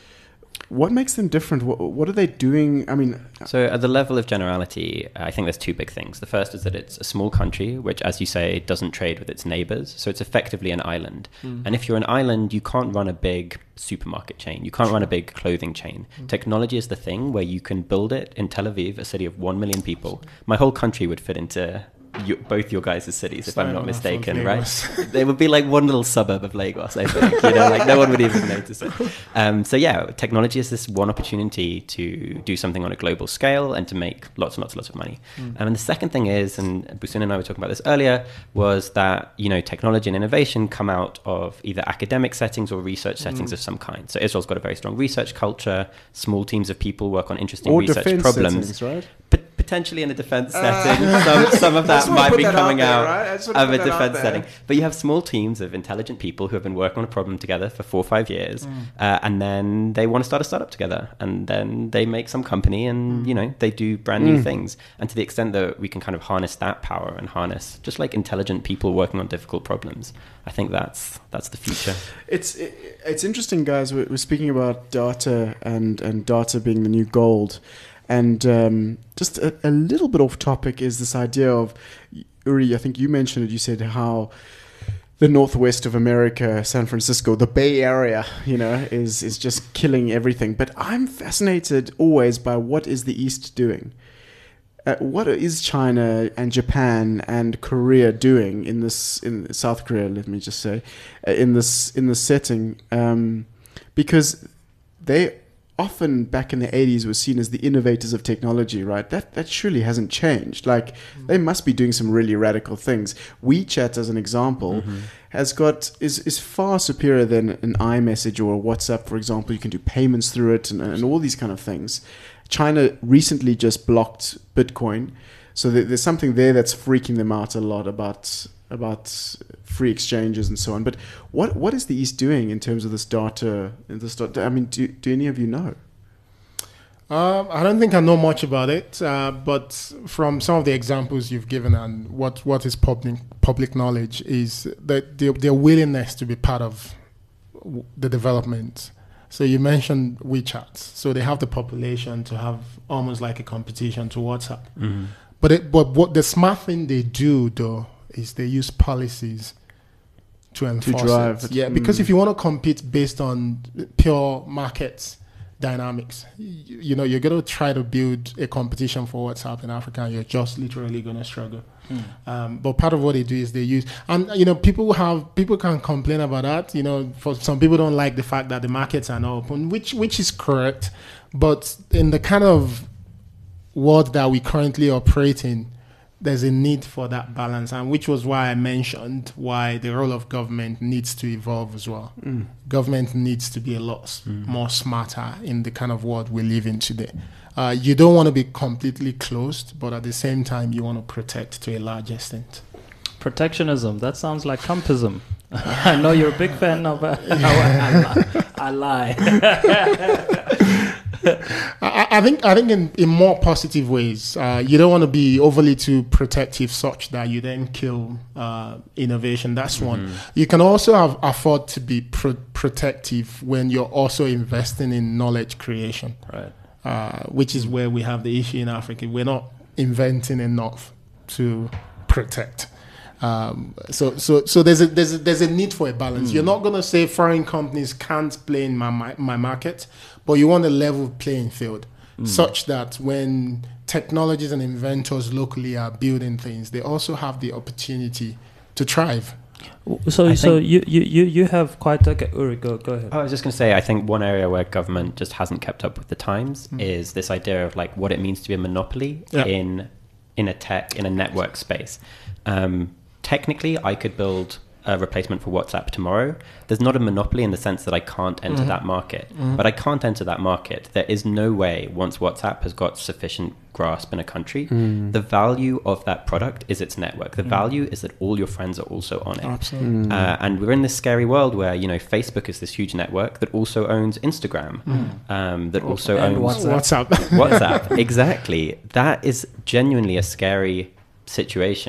What makes them different? What, what are they doing? I mean, so at the level of generality, I think there's two big things. The first is that it's a small country, which, as you say, doesn't trade with its neighbors. So it's effectively an island. Mm. And if you're an island, you can't run a big supermarket chain. You can't run a big clothing chain. Mm. Technology is the thing where you can build it in Tel Aviv, a city of one million people. My whole country would fit into You, both your guys' cities, if I'm not mistaken, right? They would be like one little suburb of Lagos, I think. You know, like no one would even notice it. Um, so yeah, technology is this one opportunity to do something on a global scale and to make lots and lots and lots of money. Mm. Um, and the second thing is, and Busun and I were talking about this earlier, was that, you know, technology and innovation come out of either academic settings or research settings mm. of some kind. So Israel's got a very strong research culture. Small teams of people work on interesting or research problems. Settings, right? But potentially in a defense uh, setting, some, some of that might be coming out, there, right? of a defense setting. But you have small teams of intelligent people who have been working on a problem together for four or five years, mm. uh, and then they want to start a startup together, and then they make some company, and mm. you know they do brand new mm. things. And to the extent that we can kind of harness that power and harness just like intelligent people working on difficult problems, I think that's that's the future. It's it, it's interesting, guys. We're, we're speaking about data and and data being the new gold. And um, just a, a little bit off topic is this idea of, Uri, I think you mentioned it, you said how the northwest of America, San Francisco, the Bay Area, you know, is, is just killing everything. But I'm fascinated always by what is the East doing? Uh, what is China and Japan and Korea doing in this, in South Korea, let me just say, uh, in this, in this setting? Um, because they often back in the eighties were seen as the innovators of technology, right? That that surely hasn't changed. Like mm. they must be doing some really radical things. WeChat, as an example, mm-hmm. has got is is far superior than an iMessage or a WhatsApp, for example. You can do payments through it and, and all these kind of things. China recently just blocked Bitcoin, so there, there's something there that's freaking them out a lot about about free exchanges and so on. But what what is the East doing in terms of this data? This data I mean, do do any of you know? Uh, I don't think I know much about it, uh, but from some of the examples you've given and what, what is public public knowledge is that their, their willingness to be part of the development. So you mentioned WeChat. So they have the population to have almost like a competition to WhatsApp. Mm-hmm. But it, but what the smart thing they do though is they use policies to enforce to drive it. Yeah, because mm. if you want to compete based on pure market dynamics, you, you know, you're going to try to build a competition for WhatsApp in Africa, and you're just literally going to struggle. Mm. Um, but part of what they do is they use, and you know, people have people can complain about that. You know, for some people don't like the fact that the markets are not open, which which is correct. But in the kind of world that we currently operate in, there's a need for that balance, and which was why I mentioned why the role of government needs to evolve as well. Mm. Government needs to be a lot mm. more smarter in the kind of world we live in today. Uh, you don't want to be completely closed, but at the same time, you want to protect to a large extent. Protectionism, that sounds like Trumpism. I know you're a big fan of uh, I, I lie. I, I think I think in, in more positive ways. Uh, you don't want to be overly too protective such that you then kill uh, innovation. That's mm-hmm. one. You can also have, afford to be pro- protective when you're also investing in knowledge creation, right? Uh, which is where we have the issue in Africa. We're not inventing enough to protect. Um, so, so, so there's a there's a, there's a need for a balance. Mm. You're not going to say foreign companies can't play in my my, my market, but you want a level playing field, mm. such that when technologies and inventors locally are building things, they also have the opportunity to thrive. So, so you, you, you, you have quite okay. Uri, go go ahead. Oh, I was just going to say, I think one area where government just hasn't kept up with the times mm. is this idea of like what it means to be a monopoly yeah. in in a tech in a network space. Um, Technically, I could build a replacement for WhatsApp tomorrow. There's not a monopoly in the sense that I can't enter mm-hmm. that market. Mm-hmm. But I can't enter that market. There is no way, once WhatsApp has got sufficient grasp in a country, mm. the value of that product is its network. The mm. value is that all your friends are also on it. Absolutely. Mm. Uh, and we're in this scary world where, you know, Facebook is this huge network that also owns Instagram, mm. um, that also and owns WhatsApp. WhatsApp. WhatsApp, exactly. That is genuinely a scary situation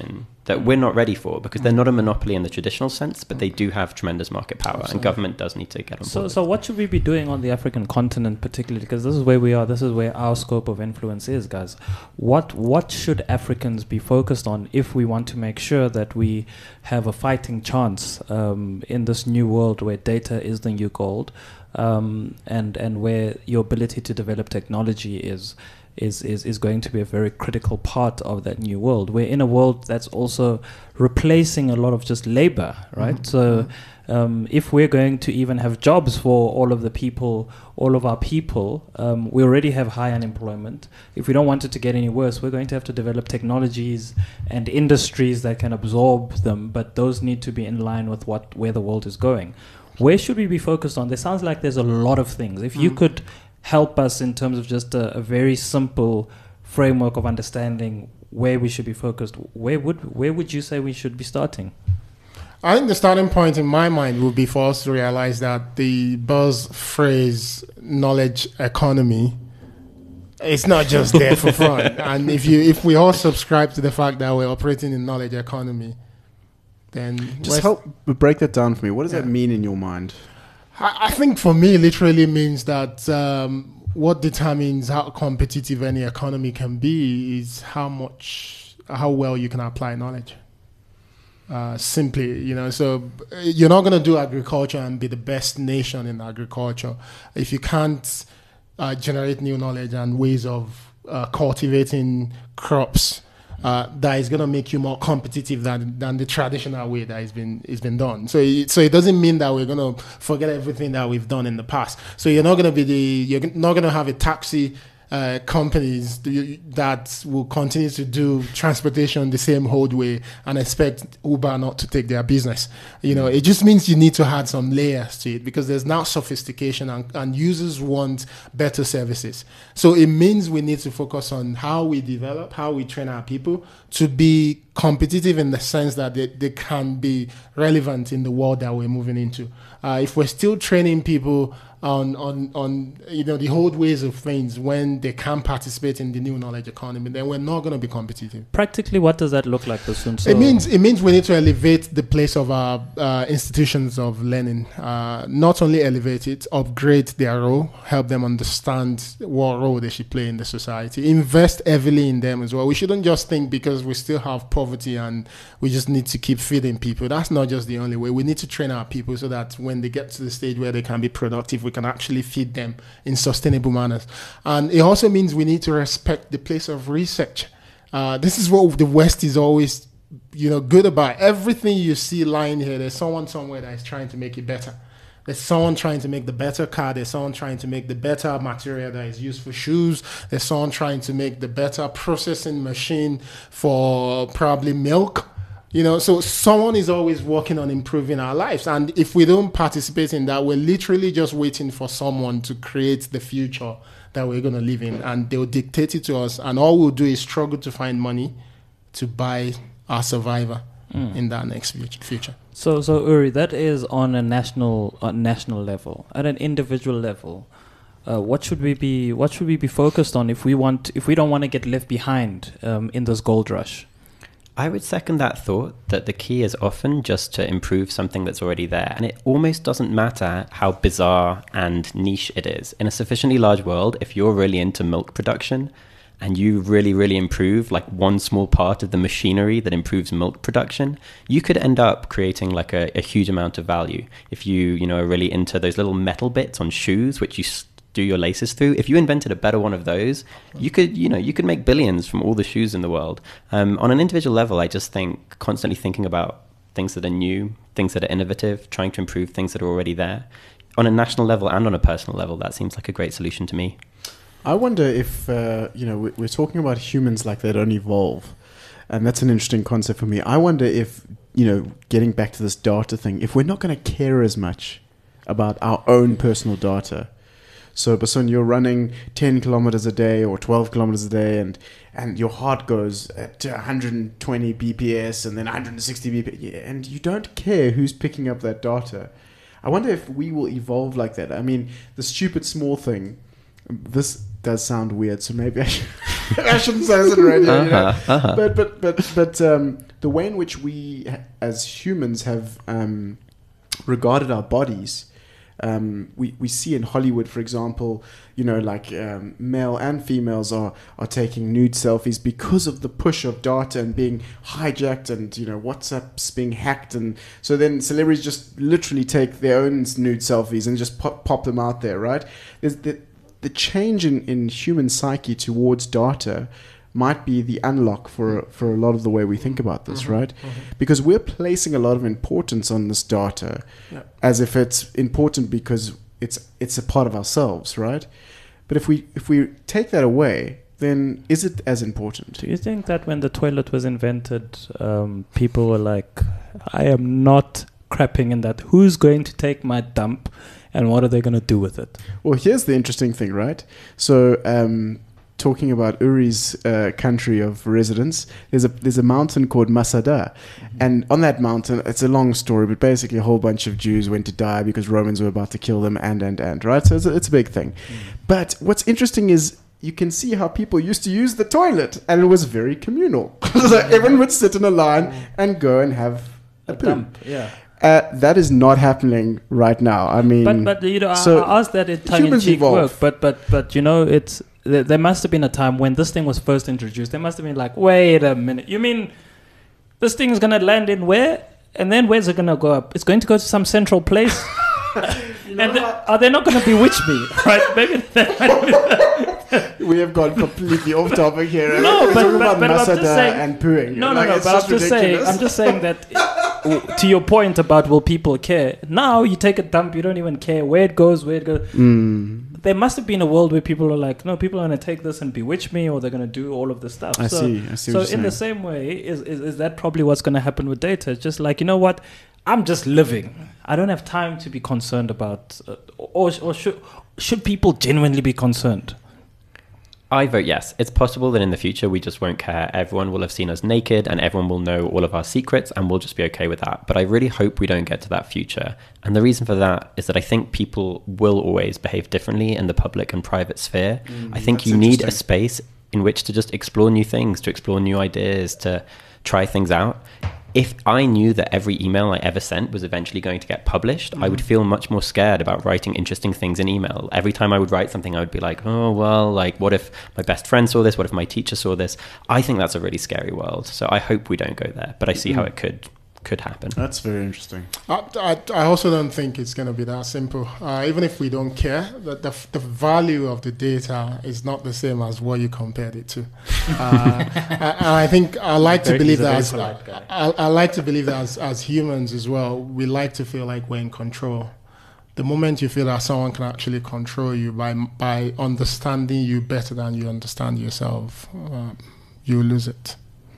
that we're not ready for, because they're not a monopoly in the traditional sense, but they do have tremendous market power. Absolutely. And government does need to get on So, board. so what should we be doing on the African continent, particularly? Because this is where we are. This is where our scope of influence is, guys. What what should Africans be focused on if we want to make sure that we have a fighting chance um, in this new world where data is the new gold, um, and and where your ability to develop technology is. Is, is is going to be a very critical part of that new world. We're in a world that's also replacing a lot of just labor, right? Mm-hmm. So um, if we're going to even have jobs for all of the people, all of our people, um, we already have high unemployment. If we don't want it to get any worse, we're going to have to develop technologies and industries that can absorb them, but those need to be in line with what where the world is going. Where should we be focused on? There sounds like there's a lot of things. If mm-hmm. you could help us in terms of just a, a very simple framework of understanding where we should be focused, where would where would you say we should be starting? I think the starting point in my mind would be for us to realize that the buzz phrase knowledge economy, it's not just there for fun. And if you if we all subscribe to the fact that we're operating in knowledge economy, then just help break that down for me. What does yeah. that mean in your mind? I think for me, literally means that um, what determines how competitive any economy can be is how much, how well you can apply knowledge. Uh, simply, you know, so you're not going to do agriculture and be the best nation in agriculture if you can't uh, generate new knowledge and ways of uh, cultivating crops. Uh, that is going to make you more competitive than than the traditional way that has been has been done. So it, so it doesn't mean that we're going to forget everything that we've done in the past. So you're not going to be the you're not going to have a taxi uh, companies that will continue to do transportation the same old way and expect Uber not to take their business. You know, it just means you need to add some layers to it because there's now sophistication and, and users want better services. So it means we need to focus on how we develop, how we train our people to be competitive in the sense that they, they can be relevant in the world that we're moving into. Uh, if we're still training people on, on, on you know, the old ways of things when they can't participate in the new knowledge economy, then we're not going to be competitive. Practically, what does that look like, Basun? So it means it means we need to elevate the place of our uh, institutions of learning. Uh, not only elevate it, upgrade their role, help them understand what role they should play in the society. Invest heavily in them as well. We shouldn't just think because we still have poverty and we just need to keep feeding people. That's not just the only way. We need to train our people so that when they get to the stage where they can be productive, we can actually feed them in sustainable manners. And it also means we need to respect the place of research. Uh, this is what the West is always, you know, good about. Everything you see lying here, there's someone somewhere that is trying to make it better. There's someone trying to make the better car. There's someone trying to make the better material that is used for shoes. There's someone trying to make the better processing machine for probably milk. You know, so someone is always working on improving our lives. And if we don't participate in that, we're literally just waiting for someone to create the future that we're going to live in. And they'll dictate it to us. And all we'll do is struggle to find money to buy our survivor mm. in that next future. So, so Uri, that is on a national uh, national level. At an individual level, uh, what should we be what should we be focused on if we want if we don't want to get left behind um, in this gold rush? I would second that thought that the key is often just to improve something that's already there. And it almost doesn't matter how bizarre and niche it is. In a sufficiently large world, if you're really into milk production and you really, really improve like one small part of the machinery that improves milk production, you could end up creating like a, a huge amount of value. If you, you know, are really into those little metal bits on shoes, which you do your laces through, if you invented a better one of those, you could, you know, you could make billions from all the shoes in the world. Um, on an individual level, I just think constantly thinking about things that are new, things that are innovative, trying to improve things that are already there. On a national level and on a personal level, that seems like a great solution to me. I wonder if, uh, you know, we're talking about humans like they don't evolve. And that's an interesting concept for me. I wonder if, you know, getting back to this data thing, if we're not going to care as much about our own personal data. So, Basun, you're running ten kilometers a day or twelve kilometers a day, and, and your heart goes at one hundred twenty B P S and then one hundred sixty B P S, and you don't care who's picking up that data. I wonder if we will evolve like that. I mean, the stupid small thing, this does sound weird, so maybe I should, I shouldn't say this on radio, you know. Uh-huh, uh-huh. But but but but um, the way in which we, as humans, have um, regarded our bodies. Um, we, we see in Hollywood, for example, you know, like um, male and females are, are taking nude selfies because of the push of data and being hijacked, and, you know, WhatsApp's being hacked. And so then celebrities just literally take their own nude selfies and just pop, pop them out there, right? There's the, the change in, in human psyche towards data might be the unlock for for a lot of the way we think about this, mm-hmm, right? Mm-hmm. Because we're placing a lot of importance on this data, yeah, as if it's important because it's it's a part of ourselves, right? But if we if we take that away, then is it as important? Do you think that when the toilet was invented, um, people were like, I am not crapping in that. Who's going to take my dump and what are they going to do with it? Well, here's the interesting thing, right? So, um, talking about Uri's uh, country of residence, there's a there's a mountain called Masada, mm-hmm, and on that mountain, it's a long story, but basically a whole bunch of Jews went to die because Romans were about to kill them, and and and right. So it's a, it's a big thing. Mm-hmm. But what's interesting is you can see how people used to use the toilet, and it was very communal. So everyone would sit in a line and go and have a, a dump. Yeah. Uh, that is not happening right now. I mean, but but you know, so I, I asked that in tongue-in-cheek work, but but but you know, it's there, there must have been a time when this thing was first introduced. There must have been like, wait a minute, you mean this thing is gonna land in where, and then where's it gonna go up? It's going to go to some central place, you know, and they, are they not gonna bewitch me? Right? Maybe we have gone completely off topic here. No, We're but, talking but, about but I'm just saying, and pooing. No, like, no, no. it's But just I'm just ridiculous. saying, I'm just saying that to your point about will people care? Now you take a dump, you don't even care where it goes, where it goes. Mm. There must have been a world where people are like, no, people are going to take this and bewitch me, or they're going to do all of this stuff. I so, see. I see. So what you're in the saying. same way, is, is is that probably what's going to happen with data? It's just like, you know what? I'm just living. I don't have time to be concerned about, uh, or or should should people genuinely be concerned? I vote yes. It's possible that in the future we just won't care. Everyone will have seen us naked and everyone will know all of our secrets and we'll just be okay with that. But I really hope we don't get to that future. And the reason for that is that I think people will always behave differently in the public and private sphere. Mm, I think you need a space in which to just explore new things, to explore new ideas, to try things out. If I knew that every email I ever sent was eventually going to get published, mm. I would feel much more scared about writing interesting things in email. Every time I would write something, I would be like, oh, well, like, what if my best friend saw this? What if my teacher saw this? I think that's a really scary world. So I hope we don't go there, but I see mm. how it could could happen. That's very interesting. I, I, I also don't think it's going to be that simple. Uh, even if we don't care, the, the the value of the data is not the same as what you compared it to. Uh, and I think I like to believe that as, I, I like to believe that as, as humans as well, we like to feel like we're in control. The moment you feel that someone can actually control you by by understanding you better than you understand yourself, uh, you lose it.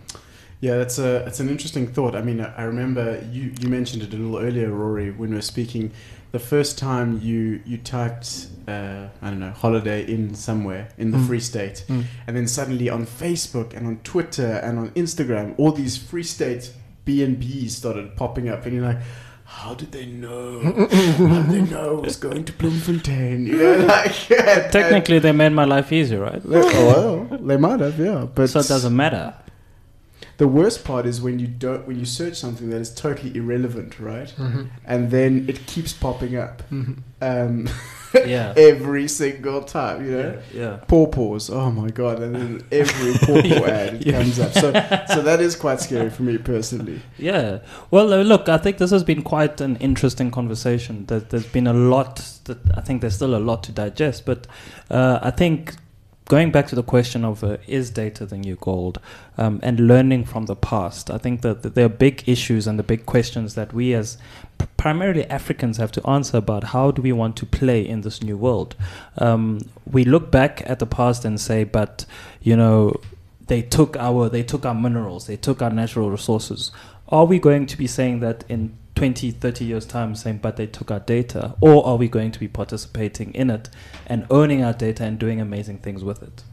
Yeah, that's a that's an interesting thought. I mean, I remember you, you mentioned it a little earlier, Rory, when we were speaking. The first time you you typed, uh, I don't know, holiday in somewhere in the mm. Free State, mm. and then suddenly on Facebook and on Twitter and on Instagram, all these Free State B and Bs started popping up, and you're like, how did they know? How did they know it was going to Bloemfontein? You know, like, yeah, technically, they made my life easier, right? Oh, well, they might have, yeah. But so it doesn't matter. The worst part is when you don't when you search something that is totally irrelevant, right? Mm-hmm. And then it keeps popping up, mm-hmm. um, yeah, every single time. You know, yeah, yeah. Pawpaws. Oh my god! And then every pawpaw ad it yeah. comes up. So, so that is quite scary for me personally. Yeah. Well, uh, look, I think this has been quite an interesting conversation. There, there's been a lot. That I think there's still a lot to digest, but uh, I think. Going back to the question of uh, is data the new gold, um, and learning from the past, I think that, that there are big issues and the big questions that we as p- primarily Africans have to answer about how do we want to play in this new world. Um, we look back at the past and say, but you know, they took our they took our minerals, they took our natural resources. Are we going to be saying that in twenty, thirty years time, saying but they took our data, or are we going to be participating in it and owning our data and doing amazing things with it?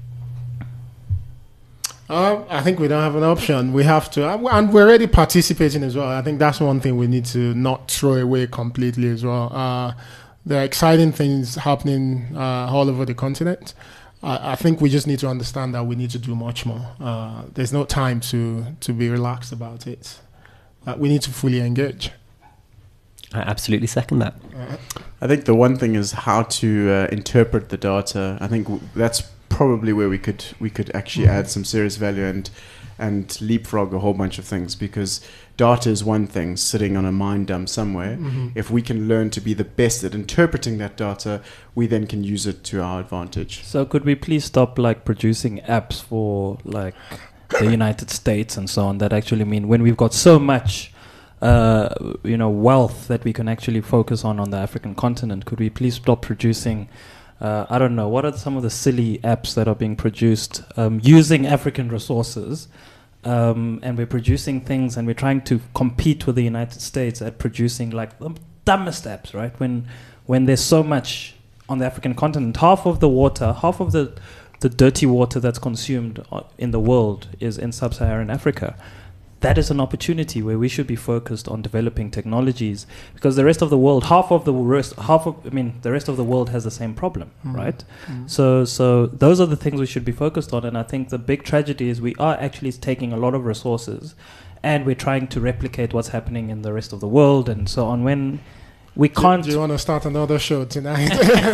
Uh, I think we don't have an option. We have to, and we're already participating as well. I think that's one thing we need to not throw away completely as well. Uh, there are exciting things happening uh, all over the continent. I, I think we just need to understand that we need to do much more. Uh, there's no time to, to be relaxed about it. Uh, we need to fully engage. I absolutely second that. I think the one thing is how to uh, interpret the data. I think w- that's probably where we could we could actually mm-hmm. add some serious value and and leapfrog a whole bunch of things, because data is one thing sitting on a mind dump somewhere. Mm-hmm. If we can learn to be the best at interpreting that data, we then can use it to our advantage. So could we please stop like producing apps for like the United States and so on that actually mean when we've got so much Uh, you know, wealth that we can actually focus on on the African continent? Could we please stop producing, uh, I don't know, what are some of the silly apps that are being produced um, using African resources, um, and we're producing things and we're trying to compete with the United States at producing like the dumbest apps, right? When when there's so much on the African continent, half of the water, half of the, the dirty water that's consumed in the world is in sub-Saharan Africa. That is an opportunity where we should be focused on developing technologies, because the rest of the world, half of the rest, half of, I mean, the rest of the world has the same problem, mm. right? Mm. So, so those are the things we should be focused on. And I think the big tragedy is we are actually taking a lot of resources, and we're trying to replicate what's happening in the rest of the world and so on. When we can't. Do, do you want to start another show tonight?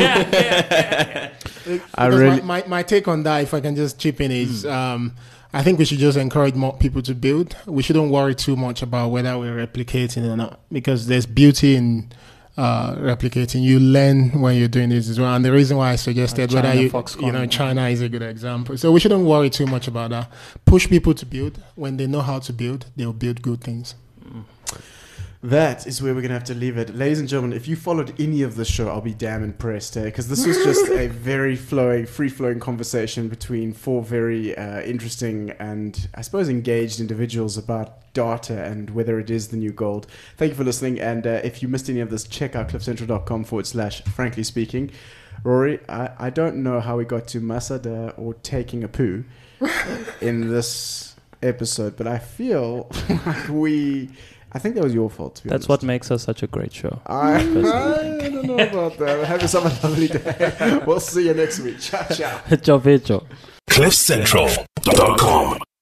I really my, my my take on that, if I can just chip in, is. Mm. Um, I think we should just encourage more people to build. We shouldn't worry too much about whether we're replicating or not, because there's beauty in uh, replicating. You learn when you're doing this as well. And the reason why I suggested like whether you, Foxconn. you know, China is a good example. So we shouldn't worry too much about that. Push people to build. When they know how to build, they'll build good things. That is where we're going to have to leave it. Ladies and gentlemen, if you followed any of the show, I'll be damn impressed, because this was just a very flowing, free-flowing conversation between four very uh, interesting and, I suppose, engaged individuals about data and whether it is the new gold. Thank you for listening, and uh, if you missed any of this, check out cliffcentral.com forward slash frankly speaking. Rory, I, I don't know how we got to Masada or taking a poo in this episode, but I feel like we... I think that was your fault. To be That's honest. what makes us such a great show. I, I don't know about that. Have yourself a lovely day. We'll see you next week. Ciao, ciao. Hecho, hecho. cliff central dot com